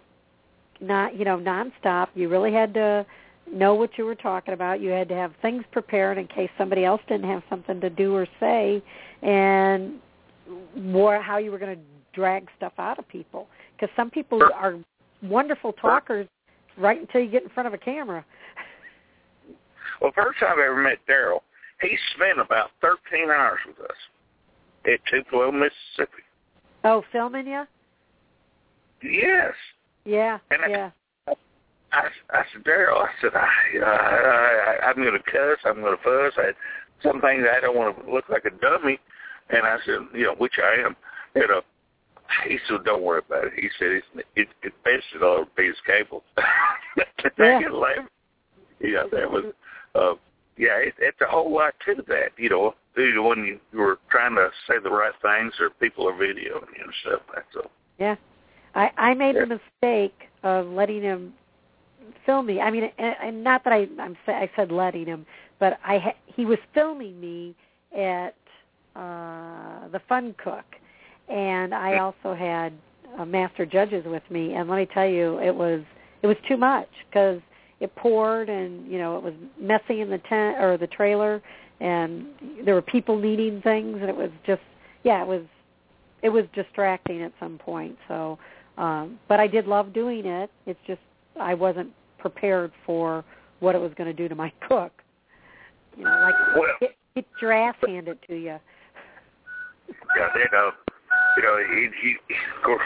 nonstop. You really had to know what you were talking about. You had to have things prepared in case somebody else didn't have something to do or say, and how you were going to drag stuff out of people. Because some people are wonderful talkers right until you get in front of a camera. Well, first time I ever met Daryl, he spent about 13 hours with us at Tupelo, Mississippi. Oh, filming you? Yes. Yeah, and I said, Daryl, I said, I'm going to cuss, I'm going to fuss. Some things I don't want to look like a dummy. And I said, you know, which I am. And he said, don't worry about it. He said, it's best it ought to be his cable. Yeah. Yeah, that was, it's a whole lot to that, you know, when you were trying to say the right things or people are videoing you and stuff. That's all. Yeah. I made the mistake of letting him film me. I mean, and not that I said letting him, but he was filming me at the Fun Cook, and I also had master judges with me. And let me tell you, it was too much because it poured, and you know it was messy in the tent or the trailer, and there were people needing things, and it was just it was distracting at some point. So, but I did love doing it. It's just I wasn't prepared for what it was going to do to my cook. You know, like get your ass handed to you. Yeah, you know, he of course,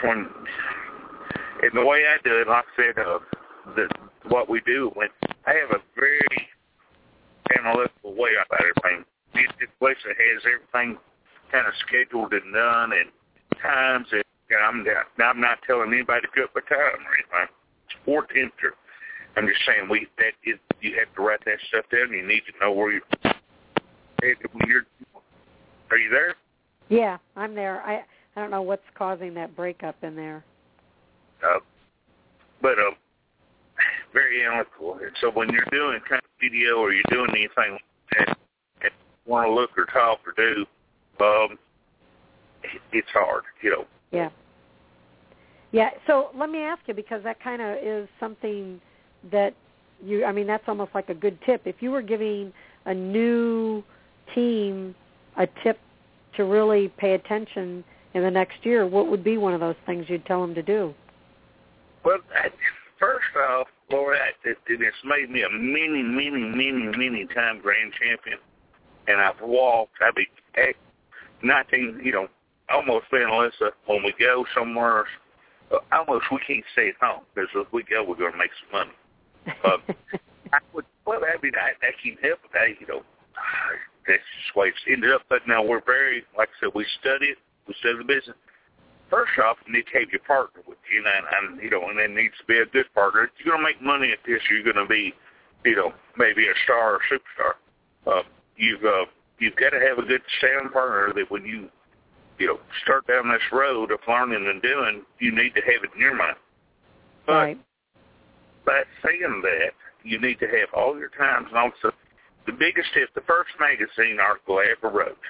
and the way I do it, like I said, what we do, when I have a very analytical way about everything. This place that has everything kind of scheduled and done and times, and I'm not telling anybody to cut my time or anything. It's for temperature. I'm just saying you have to write that stuff down. You need to know where you're. Are you there? Yeah, I'm there. I don't know what's causing that breakup in there. But very analytical. And so when you're doing kind of video or you're doing anything like that and want to look or talk or do, it's hard, you know. Yeah. Yeah, so let me ask you, because that kind of is something that that's almost like a good tip. If you were giving a new team a tip to really pay attention in the next year, what would be one of those things you'd tell them to do? Well, first off, Laura, it's made me a many time grand champion, and I've walked. I be 19, almost been Alyssa when we go somewhere I almost we can't stay at home because if we go, we're going to make some money. I can't help it. That's just the way it's ended up. But now we're very, like I said, we study the business. First off, you need to have your partner with you, and there needs to be a good partner. If you're going to make money at this, you're going to be, maybe a star or superstar. You've got to have a good sound partner that when you, start down this road of learning and doing, you need to have it in your mind. But right. By saying that, you need to have all your times and also the biggest tip, the first magazine article I ever wrote.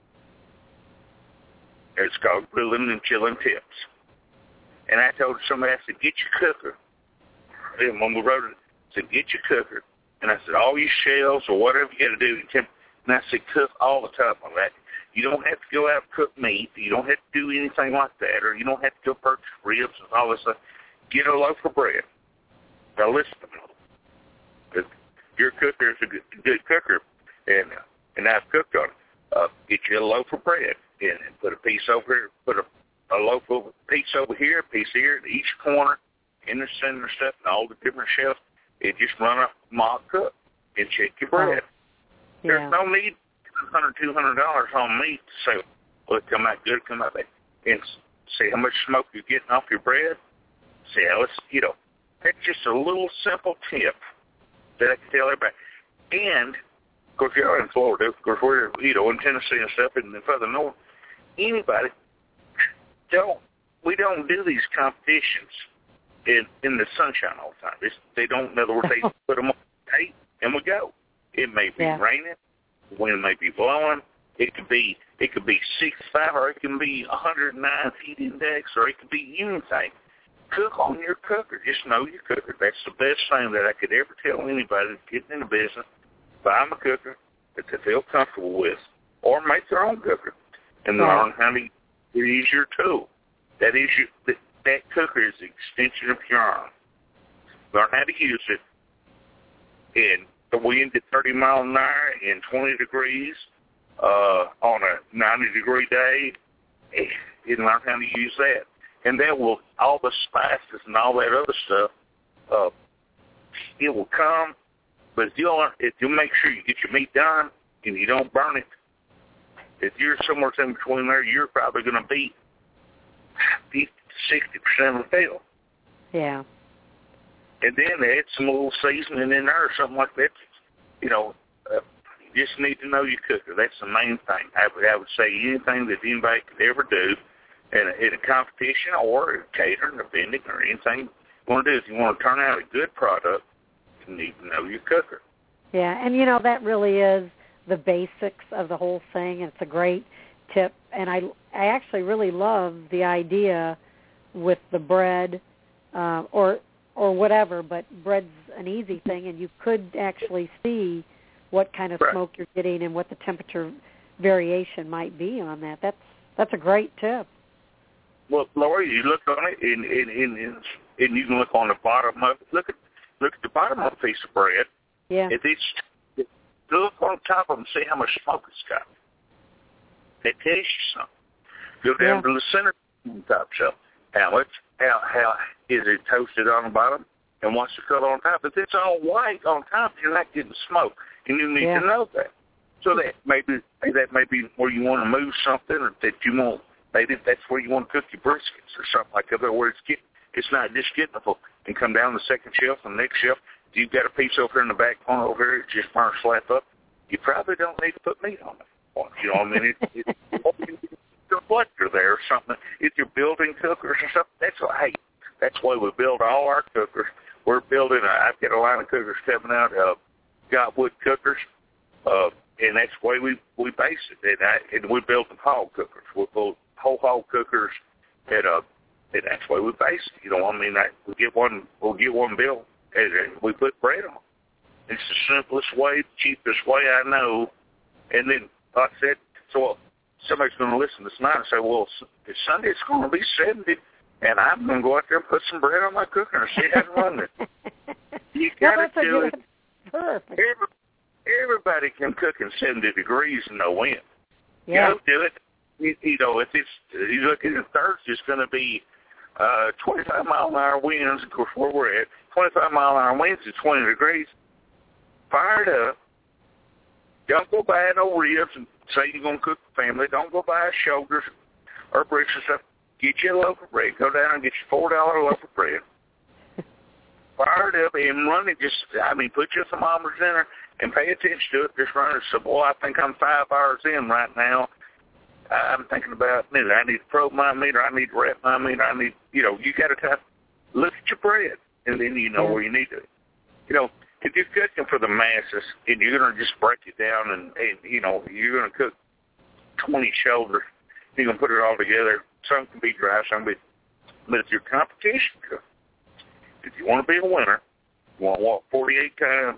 It's called Grilling and Chilling Tips. And I told somebody, I said, get your cooker. And when we wrote it, I said, get your cooker. And I said, all your shells or whatever you got to do. And I said, cook all the time on that. You don't have to go out and cook meat. You don't have to do anything like that. Or you don't have to go purchase ribs and all this stuff. Get a loaf of bread. Now listen to me. Your cooker is a good cooker. And I've cooked on it. Get you a loaf of bread. And put a piece over here, put a loaf of piece over here, a piece here, in each corner, in the center stuff, and all the different shelves. And just run a mock cook and check your bread. Yeah. There's no need $100, $200 on meat to say, well, it come out good, come out bad. And see how much smoke you're getting off your bread. See how it's, that's just a little simple tip that I can tell everybody. And, of course, you're in Florida. Of course, we're, in Tennessee and stuff, and further north. Anybody, we don't do these competitions in the sunshine all the time. They don't, in other words, they put them on tape and we go. It may be raining, the wind may be blowing. It could be 65, or it can be 109 heat index, or it could be anything. Cook on your cooker. Just know your cooker. That's the best thing that I could ever tell anybody that's getting in the business. Buy them a cooker that they feel comfortable with, or make their own cooker. And learn how to use your tool. That cooker is the extension of your arm. Learn how to use it. And the wind at 30 miles an hour and 20 degrees on a 90-degree day, and learn how to use that. And that will, all the spices and all that other stuff, it will come. But if you make sure you get your meat done and you don't burn it, if you're somewhere in between there, you're probably going to be 50 to 60% of the field. Yeah. And then add some little seasoning in there or something like that. You just need to know your cooker. That's the main thing. I would say anything that anybody could ever do in a competition or catering or vending or anything you want to do. If you want to turn out a good product, you need to know your cooker. Yeah, and that really is the basics of the whole thing, and it's a great tip. And I actually really love the idea with the bread or whatever, but bread's an easy thing, and you could actually see what kind of smoke you're getting and what the temperature variation might be on that. That's a great tip. Well, Lori, you look on it, and you can look on the bottom of it. Look at the bottom of a piece of bread. Yeah. Look on top of them, see how much smoke it's got. That tells you something. Go down to the center top shelf. How is it toasted on the bottom? And what's the color on top? If it's all white on top, you're not getting smoke, and you need to know that. So that may be where you want to move something, or that you want. Maybe that's where you want to cook your briskets or something like that, where it's not just getting full and come down the second shelf and the next shelf. If you've got a piece over here in the back corner over here, it's just burnt slap up. You probably don't need to put meat on it. You know what I mean? It's a reflector there or something. If you're building cookers or something, that's why we build all our cookers. We're building. I've got a line of cookers coming out of Godwood cookers, and that's the way we base it. And we build the hog cookers. We build whole hog cookers, and that's the way we base it. You know what I mean? We'll get one built, and we put bread on. It's the simplest way, the cheapest way I know. And then, like I said, so somebody's going to listen to this night and say, well, it's Sunday, it's going to be 70, and I'm going to go out there and put some bread on my cooker and see how to run it. You got to do it. Perfect. Everybody can cook in 70 degrees and no wind. Yeah. Go do it. If you look at it, Thursday, it's going to be 25-mile-an-hour winds, of course, where we're at, 25-mile-an-hour winds at 20 degrees. Fire it up. Don't go buy no ribs and say you're going to cook the family. Don't go buy shoulders or bricks and stuff. Get you a loaf of bread. Go down and get you $4 loaf of bread. Fire it up and run it. Put your thermometers in there and pay attention to it. Just run it. So, boy, I think I'm 5 hours in right now. I'm thinking about, I need a probe my meter. I need a rep my meter. I need, you got to look at your bread, and then you know where you need it. If you're cooking for the masses and you're going to just break it down and you're going to cook 20 shoulders, you're going to put it all together. Some can be dry, some can be. But if you're competition cook, if you want to be a winner, you want to walk 48 times,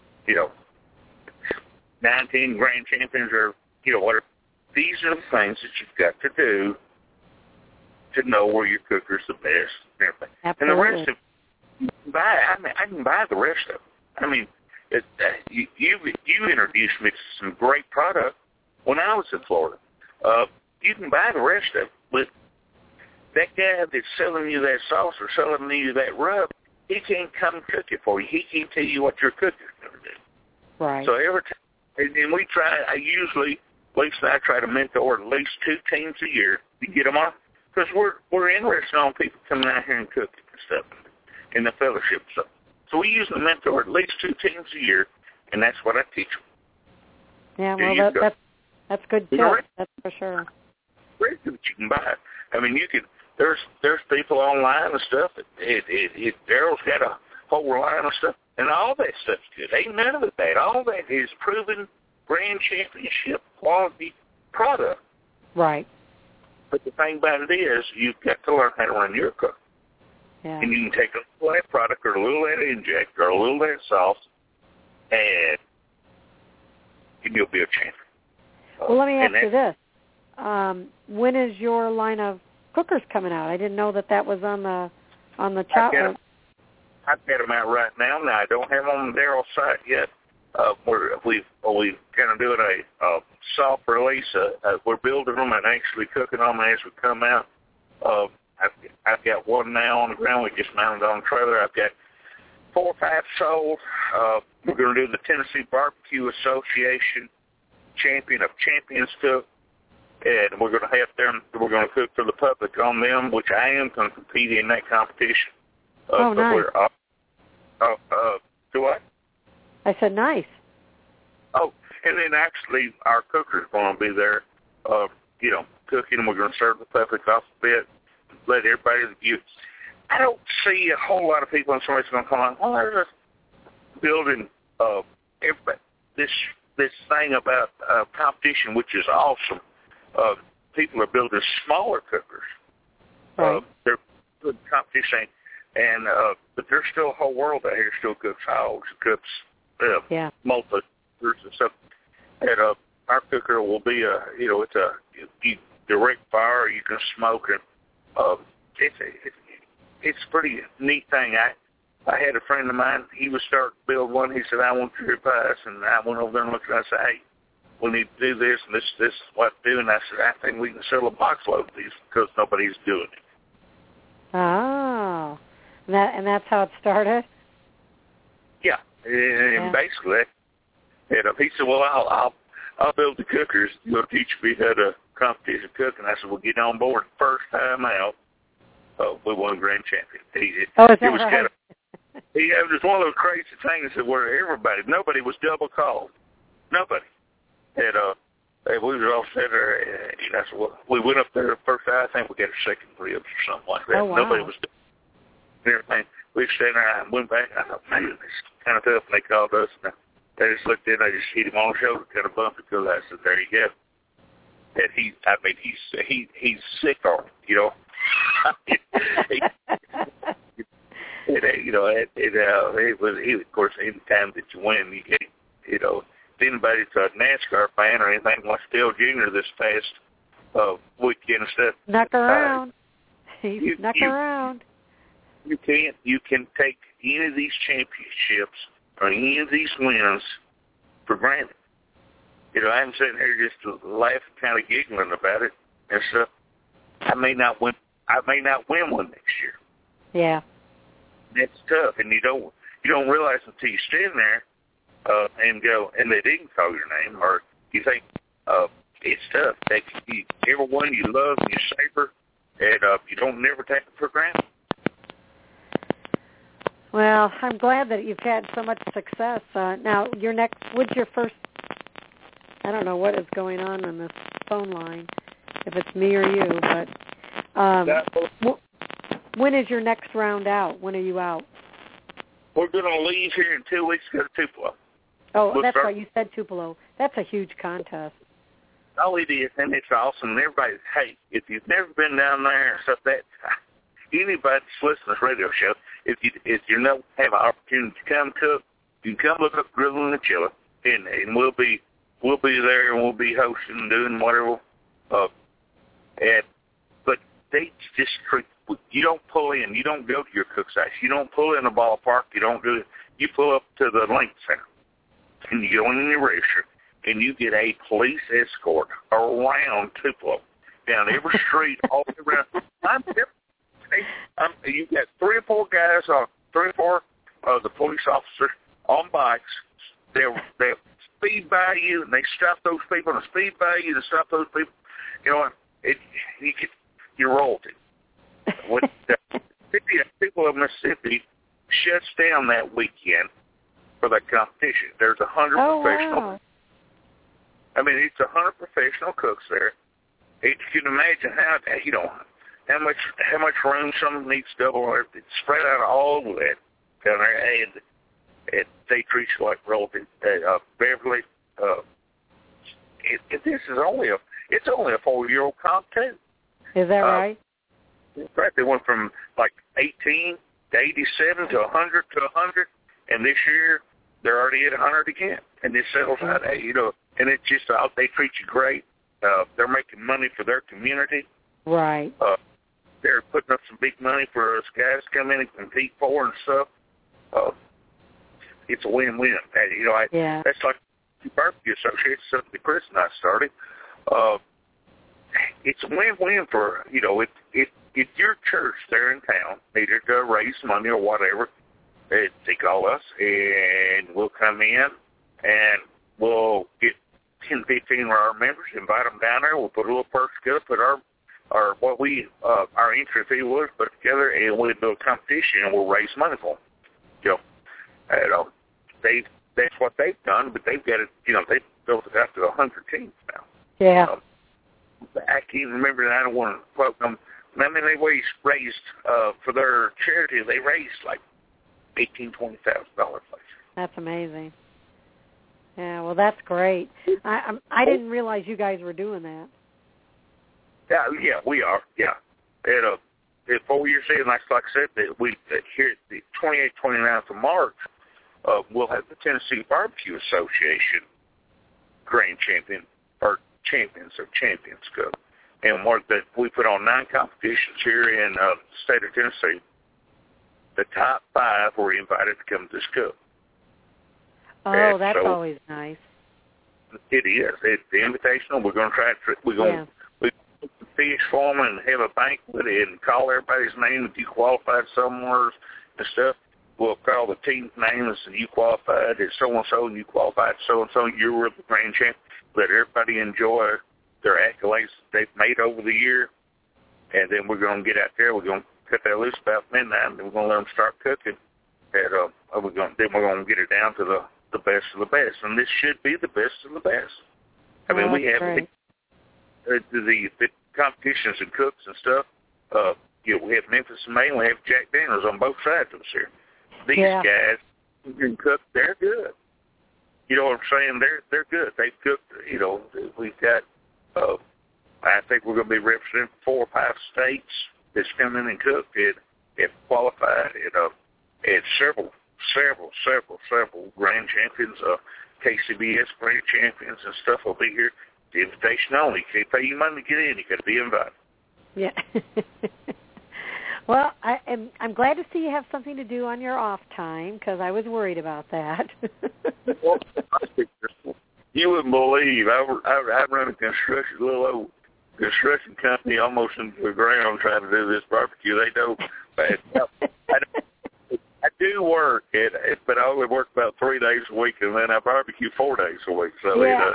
19 grand champions or, whatever. These are the things that you've got to do to know where your cooker's the best and everything. Absolutely. And the rest of it, I can buy the rest of it. You introduced me to some great product when I was in Florida. You can buy the rest of it, but that guy that's selling you that sauce or selling you that rub, he can't come and cook it for you. He can't tell you what your cooker's going to do. Right. So every time, and we try, Lisa and I try to mentor at least 2 teams a year to get them on, because we're interested in people coming out here and cooking and stuff in the fellowship stuff. So we usually mentor at least 2 teams a year, and that's what I teach them. Yeah, well, that's good too. That's for sure. That you can buy. You can. There's people online and stuff. Daryl's got a whole line of stuff, and all that stuff's good. Ain't none of it bad. All that is proven grand championship quality product. Right. But the thing about it is, you've got to learn how to run your cooker. Yeah. And you can take a little of that product or a little of that inject or a little of that sauce, and you'll be a champion. Well, let me ask you this. When is your line of cookers coming out? I didn't know that was on the chop. I've got them out right now. Now, I don't have them on the Darryl site yet. We've kind of doing a soft release. We're building them and actually cooking them as we come out. I've got one now on the ground. We just mounted on the trailer. I've got 4 or 5 sold. We're going to do the Tennessee Barbecue Association Champion of Champions cook, and we're going to have them. We're going to cook for the public on them, which I am going to compete in that competition. Nice. Do what? I said nice. Oh, and then actually our cooker's going to be there, cooking, and we're going to serve the public off a bit, let everybody view. I don't see a whole lot of people, and somebody's going to come on, they're just building everybody, this thing about competition, which is awesome. People are building smaller cookers. Right. They're good competition, and but there's still a whole world out here still cooks hogs, cooks multi and stuff. And our cooker will be it's a direct fire. You can smoke it. It's a pretty neat thing. I had a friend of mine. He was starting to build one. He said, "I want your advice," and I went over there and looked at it. I said, "Hey, we need to do this, and this is what to do." And I said, "I think we can sell a box load of these because nobody's doing it." Oh, and that's how it started. Yeah, and basically, he said, "Well, I'll build the cookers. You'll teach me how to competition cook." And I said, "Well, get on board." First time out, we won grand champion. Is that it was right? kind of. It was one of those crazy things that where nobody was double called. Nobody. And we were all sitting there, and I said, well, we went up there the first time. I think we got a second ribs or something like that. Oh, wow. Nobody was doing everything. We sat there and went back. And I thought, man, it's kind of tough. And they called us. And they just looked in. I just hit him on the shoulder, kind of bumped it, because I said, there you go. And he's sick on it, you know. Of course, any time that you win, you get, if anybody's a NASCAR fan or anything, watch Dale Jr. this past weekend and stuff. Snuck around. He snuck around. You can take any of these championships or any of these wins for granted. I'm sitting here just laughing, kind of giggling about it and stuff. I may not win I may not win one next year. Yeah. That's tough, and you don't realize until you stand there and go, and they didn't call your name, or you think it's tough. That everyone you love and you savor, and you don't never take it for granted. Well, I'm glad that you've had so much success. Now, what's your first? I don't know what is going on this phone line, if it's me or you, but when is your next round out? When are you out? We're going to leave here in 2 weeks to go to Tupelo. Oh, that's right. You said Tupelo. That's a huge contest. Oh, it is, and it's awesome. And everybody, hey, if you've never been down there and stuff, that anybody that's listening to this radio show, if you don't have an opportunity to come cook, you can come look up Grilling and Chili, and we'll be there, and we'll be hosting and doing whatever. But they just treat. You don't pull in. You don't go to your cook site. You don't pull in a ballpark. You don't do it. You pull up to the link center, and you go in the register, and you get a police escort around Tupelo, down every street, all around. You got 3 or 4 guys, 3 or 4 of the police officers on bikes. They'll speed by you, and they stop those people, and speed by you, and stop those people. You know, you're royalty. When the people of Mississippi shuts down that weekend for that competition. There's 100 professional. Wow. I mean, it's 100 professional cooks there. You can imagine how much room someone needs double. It's spread out all the way down there, and they treat you like royalty. Beverly, this is only a 4-year-old contest. Is that right? Right. They went from like 18 to 87 to 100 to 100, and this year they're already at 100 again. And it settles out, and it's just they treat you great. They're making money for their community. Right. They're putting up some big money for us guys to come in and compete for and stuff. It's a win-win. That's like the Barbecue Association, something that Chris and I started. It's a win-win for, if your church there in town needed to raise money or whatever, they call us, and we'll come in, and we'll get 10, 15 of our members, invite them down there. We'll put a little purse together, put our entry fee was put together, and we'll do a competition, and we'll raise money for them. That's what they've done, but they've got it, they've built it up to 100 teams now. Yeah. I can't remember that. I don't want to quote them. I mean, they raised for their charity. They raised like $18,000-$20,000. That's amazing. Yeah, well, that's great. I didn't realize you guys were doing that. Yeah, we are. Yeah, at 4 years in, like I said, that here at the 28th, 29th of March, we'll have the Tennessee Barbecue Association Grand Champion or Champions Cup. And we put on 9 competitions here in the state of Tennessee. The top 5 were invited to come to this cup. Oh, that's always nice. It is. It's the invitational. We're going to try to. We're going to fish for them and have a banquet and call everybody's name if you qualified somewhere and stuff. We'll call the team's names and you qualified as so-and-so and you qualified so-and-so. You were the grand champ. Let everybody enjoy their accolades they've made over the year. And then we're going to get out there. We're going to cut that loose about midnight, and then we're going to let them start cooking. And we're going to get it down to the best of the best. And this should be the best of the best. I mean, we have the competitions and cooks and stuff. We have Memphis and May, and we have Jack Daniels on both sides of us here. These guys who can cook, they're good. You know what I'm saying? They're good. They've cooked. We've got. I think we're going to be representing 4 or 5 states that's come in and cooked and have qualified. And several grand champions, KCBS grand champions and stuff will be here. The invitation only. You can't pay you money to get in. You got to be invited. Yeah. Well, I'm glad to see you have something to do on your off time because I was worried about that. You wouldn't believe I run a construction, a little old construction company almost into the ground trying to do this barbecue. They don't. I do work, but I only work about 3 days a week, and then I barbecue 4 days a week. So, yeah.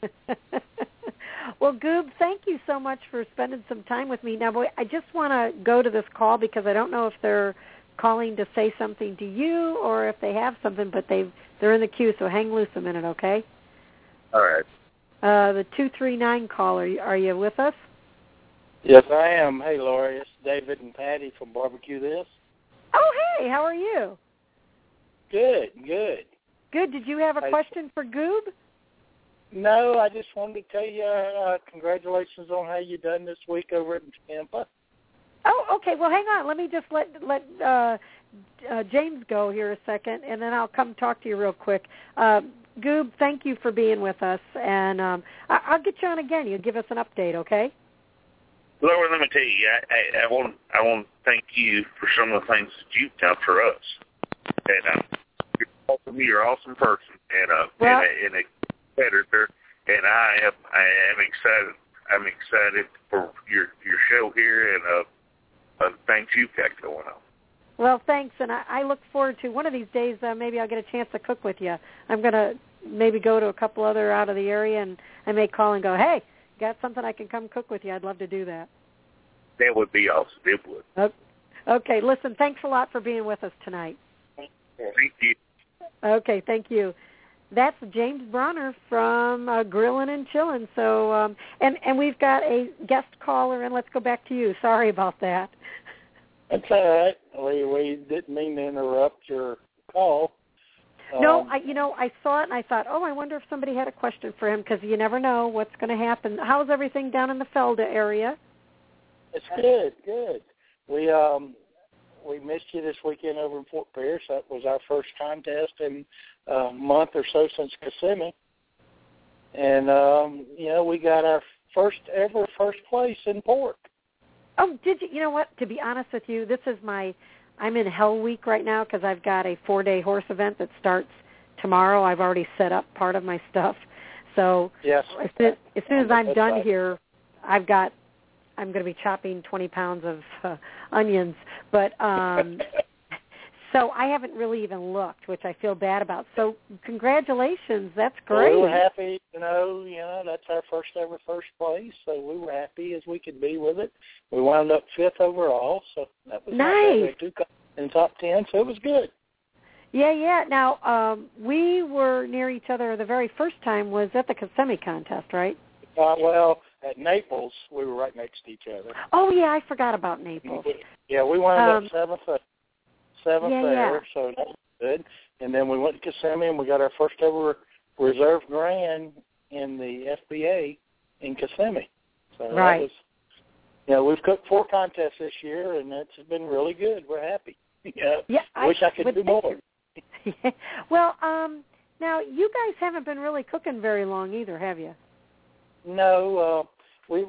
Well, Goob, thank you so much for spending some time with me. Now, boy, I just want to go to this call because I don't know if they're calling to say something to you or if they have something, but they're in the queue, so hang loose a minute, okay? All right. The 239 caller, are you with us? Yes, I am. Hey, Lori, it's David and Patty from Barbecue This. Oh, hey, how are you? Good, good. Good. Did you have a question for Goob? No, I just wanted to tell you congratulations on how you done this week over in Tampa. Oh, okay. Well, hang on. Let me just let James go here a second, and then I'll come talk to you real quick. Goob, thank you for being with us, and I'll get you on again. You'll give us an update, okay? Laura, let me tell you, I want to thank you for some of the things that you've done for us. And you're an awesome person and a competitor, and I am excited. I'm excited for your show here and things you've got going on. Well, thanks, and I look forward to one of these days. Maybe I'll get a chance to cook with you. I'm going to maybe go to a couple other out of the area, and I may call and go, hey, got something I can come cook with you. I'd love to do that. That would be awesome. It would. Okay, listen, thanks a lot for being with us tonight. Thank you. Okay, thank you. That's James Bronner from Grillin' and Chillin'. So, and we've got a guest caller, and let's go back to you. Sorry about that. That's all right. We didn't mean to interrupt your call. No, I saw it and I thought, I wonder if somebody had a question for him because you never know what's going to happen. How's everything down in the Felda area? It's good, good. We missed you this weekend over in Fort Pierce. That was our first contest in a month or so since Kissimmee. And, we got our first place in pork. Oh, did you? You know what? To be honest with you, I'm in Hell Week right now because I've got a 4-day horse event that starts tomorrow. I've already set up part of my stuff. So yes. As soon as I'm done here, I'm going to be chopping 20 pounds of onions. But so I haven't really even looked, which I feel bad about. So congratulations. That's great. Well, we were happy. That's our first ever first place. So we were happy as we could be with it. We wound up 5th overall. So that was nice. In the top 10, so it was good. Yeah. Now, we were near each other the very first time was at the Kissimmee contest, right? At Naples, we were right next to each other. Oh, yeah, I forgot about Naples. Yeah, we wound up 7th there, yeah. so that was good. And then we went to Kissimmee, and we got our first ever reserve grand in the FBA in Kissimmee. So right. That was, we've cooked 4 contests this year, and it's been really good. We're happy. I wish I could do more. Well, now, you guys haven't been really cooking very long either, have you? No, we've.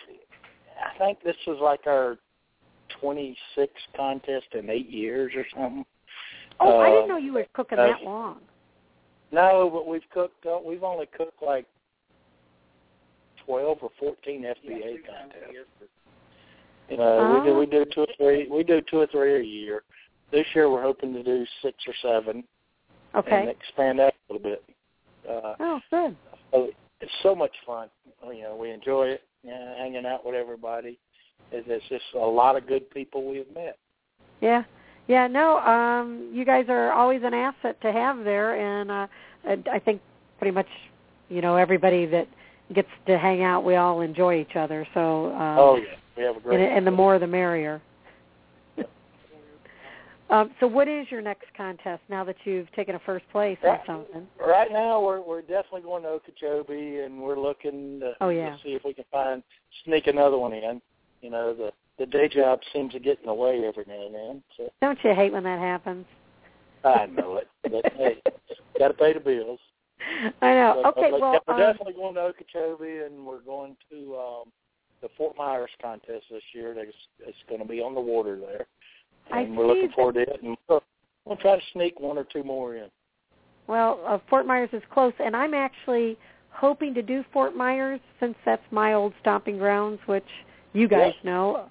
I think this was like our 26th contest in 8 years or something. Oh, I didn't know you were cooking that long. No, but we've cooked. We've only cooked like 12 or 14 FBA contests. We do 2 or 3. We do 2 or 3 a year. This year we're hoping to do 6 or 7. Okay. And expand that a little bit. Good. It's so much fun. We enjoy it, hanging out with everybody. It's just a lot of good people we have met. Yeah. No, you guys are always an asset to have there, and I think pretty much, everybody that gets to hang out, we all enjoy each other. So. We have a great. And the more, the merrier. So what is your next contest now that you've taken a first place in something? Right now, we're definitely going to Okeechobee, and we're looking to see if we can sneak another one in. The day job seems to get in the way every now and then. So. Don't you hate when that happens? I know it. But, hey, got to pay the bills. I know. But, okay, we're definitely going to Okeechobee, and we're going to the Fort Myers contest this year. It's going to be on the water there. And we're looking forward to it, and we'll try to sneak 1 or 2 more in. Well, Fort Myers is close, and I'm actually hoping to do Fort Myers since that's my old stomping grounds, which you guys know.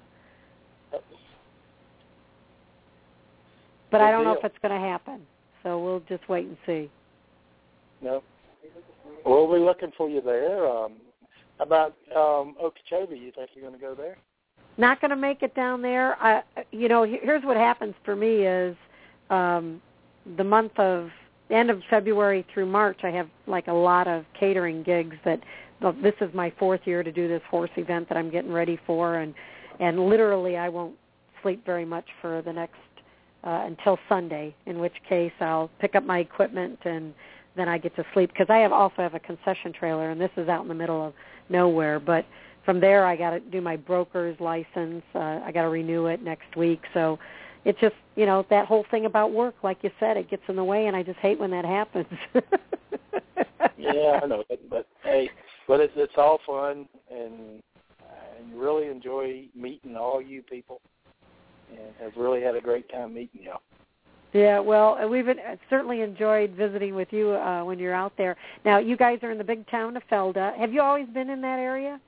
But I don't know if it's going to happen, so we'll just wait and see. No. We'll be looking for you there. How about Okeechobee? You think you're going to go there? Not going to make it down there. Here's what happens for me is the month of end of February through March, I have like a lot of catering gigs that this is my 4th year to do this horse event that I'm getting ready for, and literally I won't sleep very much for the next until Sunday, in which case I'll pick up my equipment and then I get to sleep because I also have a concession trailer, and this is out in the middle of nowhere. But from there, I got to do my broker's license. I got to renew it next week. So it's just, that whole thing about work, like you said, it gets in the way, and I just hate when that happens. Yeah, I know, but hey, it's all fun, and you really enjoy meeting all you people, and have really had a great time meeting y'all. Yeah, well, we've certainly enjoyed visiting with you when you're out there. Now, you guys are in the big town of Felda. Have you always been in that area?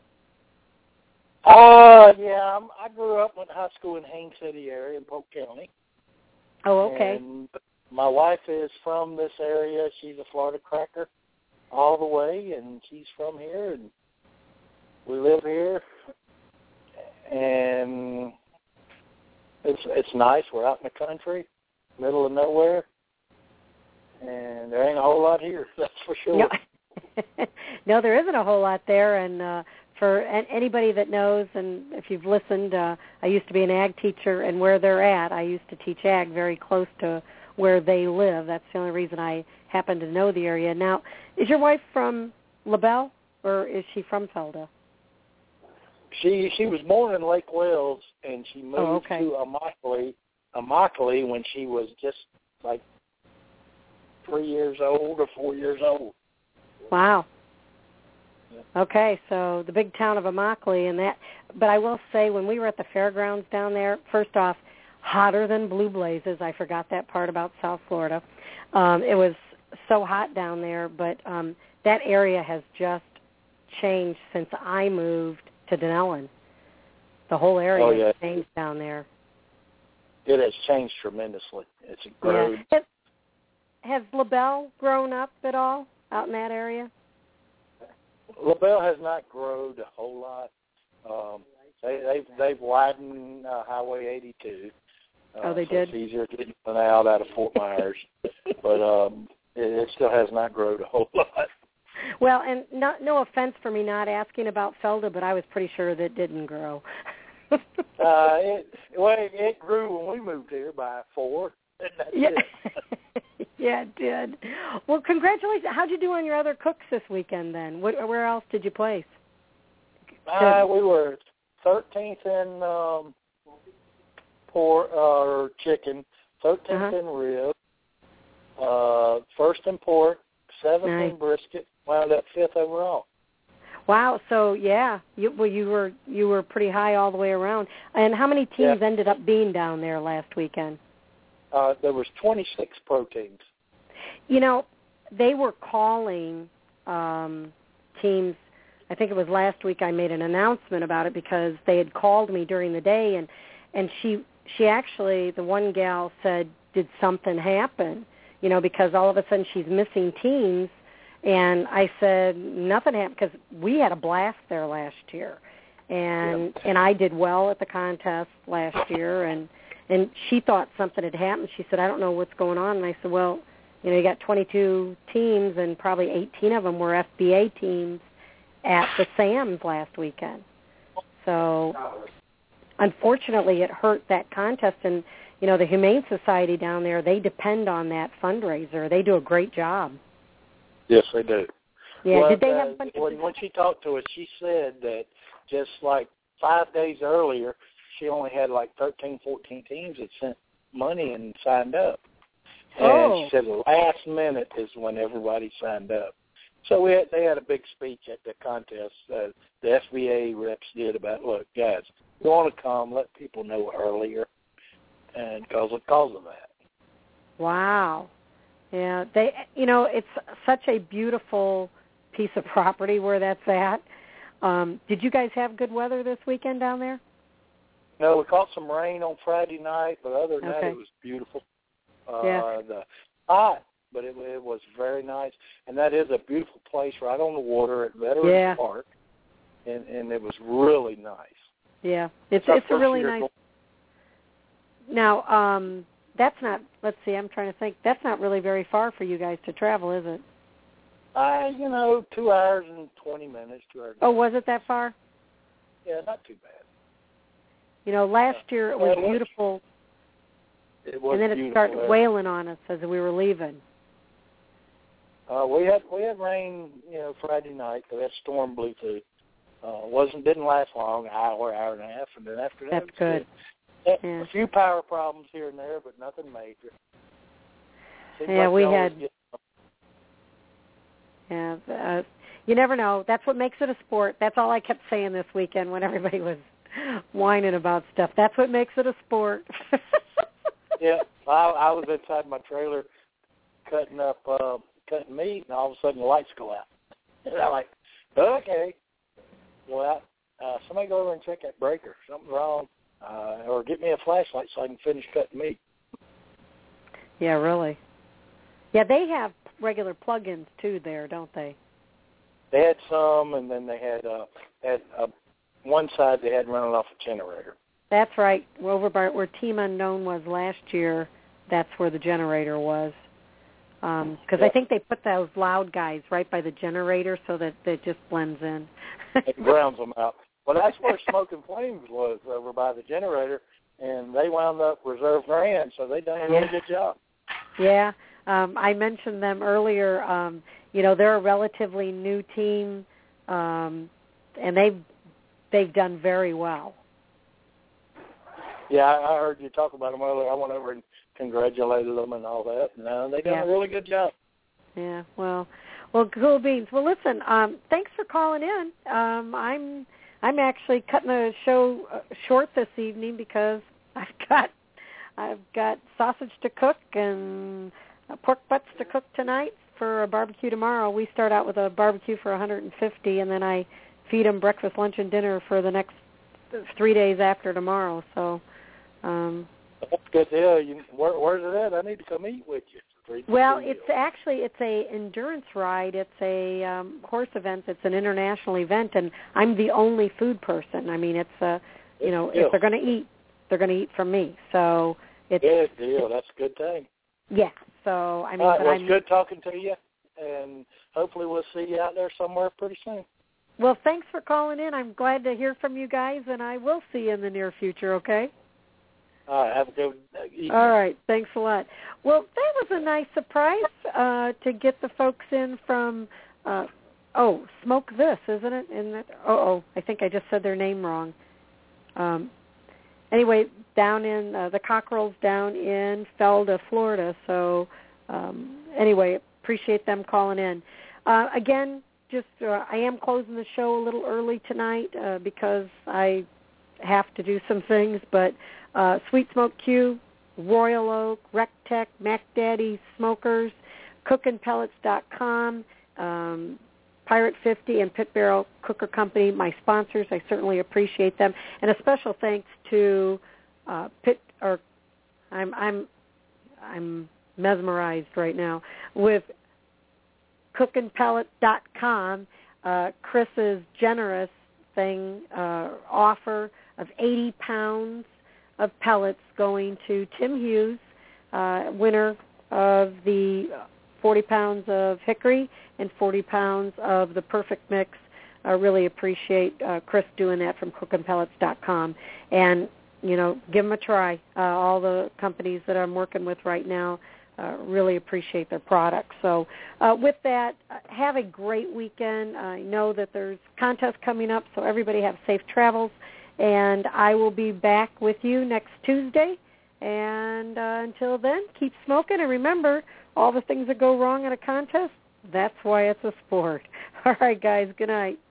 Yeah, I grew up, went to high school in Haines City area in Polk County. Oh, okay. And my wife is from this area. She's a Florida cracker all the way, and she's from here, and we live here. And it's nice. We're out in the country, middle of nowhere, and there ain't a whole lot here, that's for sure. No, there isn't a whole lot there, and for anybody that knows, and if you've listened, I used to be an ag teacher, and where they're at, I used to teach ag very close to where they live. That's the only reason I happen to know the area. Now, is your wife from LaBelle, or is she from Felda? She was born in Lake Wales, and she moved to Immokalee when she was just like 3 years old or 4 years old. Wow. Okay, so the big town of Immokalee, but I will say when we were at the fairgrounds down there, first off, hotter than blue blazes. I forgot that part about South Florida. It was so hot down there, but that area has just changed since I moved to Dunellen. The whole area has changed down there. It has changed tremendously. It's grown. Yeah. Has LaBelle grown up at all out in that area? LaBelle has not grown a whole lot. They've widened Highway 82. They so did? It's easier to get in and out of Fort Myers. But it still has not grown a whole lot. Well, and no offense for me not asking about Felda, but I was pretty sure that it didn't grow. It grew when we moved here by 4. And that's it. Yeah, it did. Well, congratulations. How'd you do on your other cooks this weekend then? Where else did you place? We were 13th in pork or chicken, 13th in rib, 1st in pork, 7th in brisket, wound up 5th overall. Wow. So you were pretty high all the way around. And how many teams ended up being down there last weekend? There was 26 pro teams. They were calling teams. I think it was last week I made an announcement about it because they had called me during the day, and she actually, the one gal said, did something happen? Because all of a sudden she's missing teams. And I said, nothing happened, because we had a blast there last year. And I did well at the contest last year, and she thought something had happened. She said, I don't know what's going on. And I said, well, you got 22 teams, and probably 18 of them were FBA teams at the Sam's last weekend. So unfortunately, it hurt that contest. And, the Humane Society down there, they depend on that fundraiser. They do a great job. Yes, they do. Yeah, well, did they have a bunch of... When she talked to us, she said that just like 5 days earlier, she only had like 13, 14 teams that sent money and signed up. And she said the last minute is when everybody signed up. So they had a big speech at the contest. The FBA reps did about, look, guys, you want to come, let people know earlier, and because of that. Wow. Yeah, it's such a beautiful piece of property where that's at. Did you guys have good weather this weekend down there? No, we caught some rain on Friday night, but other than that, Okay. it was beautiful. Yeah. Hot, but it was very nice. And that is a beautiful place right on the water at Veterans Park, and it was really nice. Yeah, it's a really nice. Now, that's not. Let's see. I'm trying to think. That's not really very far for you guys to travel, is it? 2 hours and 20 minutes. 2 hours. Oh, was it that far? Yeah, not too bad. Last year it was beautiful. It was and then it started wailing on us as we were leaving. We had rain, Friday night. That storm blew through. Didn't last long, an hour and a half, and then after that, that's good. A few power problems here and there, but nothing major. Seems like we had. Yeah, you never know. That's what makes it a sport. That's all I kept saying this weekend when everybody was whining about stuff. That's what makes it a sport. Yeah, I was inside my trailer cutting meat, and all of a sudden the lights go out. And I'm like, okay, well, somebody go over and check that breaker. Something's wrong, or get me a flashlight so I can finish cutting meat. Yeah, really. Yeah, they have regular plug-ins too there, don't they? They had some, and then they had one side they had running off a generator. That's right. Over by where Team Unknown was last year, that's where the generator was. Because I think they put those loud guys right by the generator so that it just blends in. It grounds them out. Well, that's where Smoke and Flames was, over by the generator, and they wound up reserve grand, so they done a really good job. Yeah. I mentioned them earlier. They're a relatively new team, and they've done very well. Yeah, I heard you talk about them earlier. I went over and congratulated them and all that. And they done a really good job. Yeah, well, cool beans. Well, listen, thanks for calling in. I'm actually cutting the show short this evening because I've got sausage to cook and pork butts to cook tonight for a barbecue tomorrow. We start out with a barbecue for 150, and then I feed them breakfast, lunch, and dinner for the next 3 days after tomorrow. So. That's a good deal. Where's it at? I need to come eat with you. Well, it's a endurance ride. It's a horse event. It's an international event, and I'm the only food person. I mean, it's if they're going to eat, they're going to eat from me. So it's good deal. That's a good thing. Yeah. So I mean, all right, well, it's good talking to you, and hopefully we'll see you out there somewhere pretty soon. Well, thanks for calling in. I'm glad to hear from you guys, and I will see you in the near future. Okay. All right, have a good evening. All right, thanks a lot. Well, that was a nice surprise to get the folks in from, Smoke This, isn't it? I think I just said their name wrong. Anyway, down in the Cockerels down in Felda, Florida. So anyway, appreciate them calling in. Again, I am closing the show a little early tonight because I have to do some things, but Sweet Smoke Q, Royal Oak, RecTech, Mac Daddy Smokers, CookinPellets.com, Pirate 50, and Pit Barrel Cooker Company, my sponsors. I certainly appreciate them, and a special thanks to I'm mesmerized right now with CookinPellet.com. Chris's generous offer of 80 pounds of pellets going to Tim Hughes, winner of the 40 pounds of hickory and 40 pounds of the perfect mix. I really appreciate Chris doing that from CookinPellets.com. And, give them a try. All the companies that I'm working with right now really appreciate their products. So with that, have a great weekend. I know that there's contests coming up, so everybody have safe travels. And I will be back with you next Tuesday. And until then, keep smoking. And remember, all the things that go wrong in a contest, that's why it's a sport. All right, guys, good night.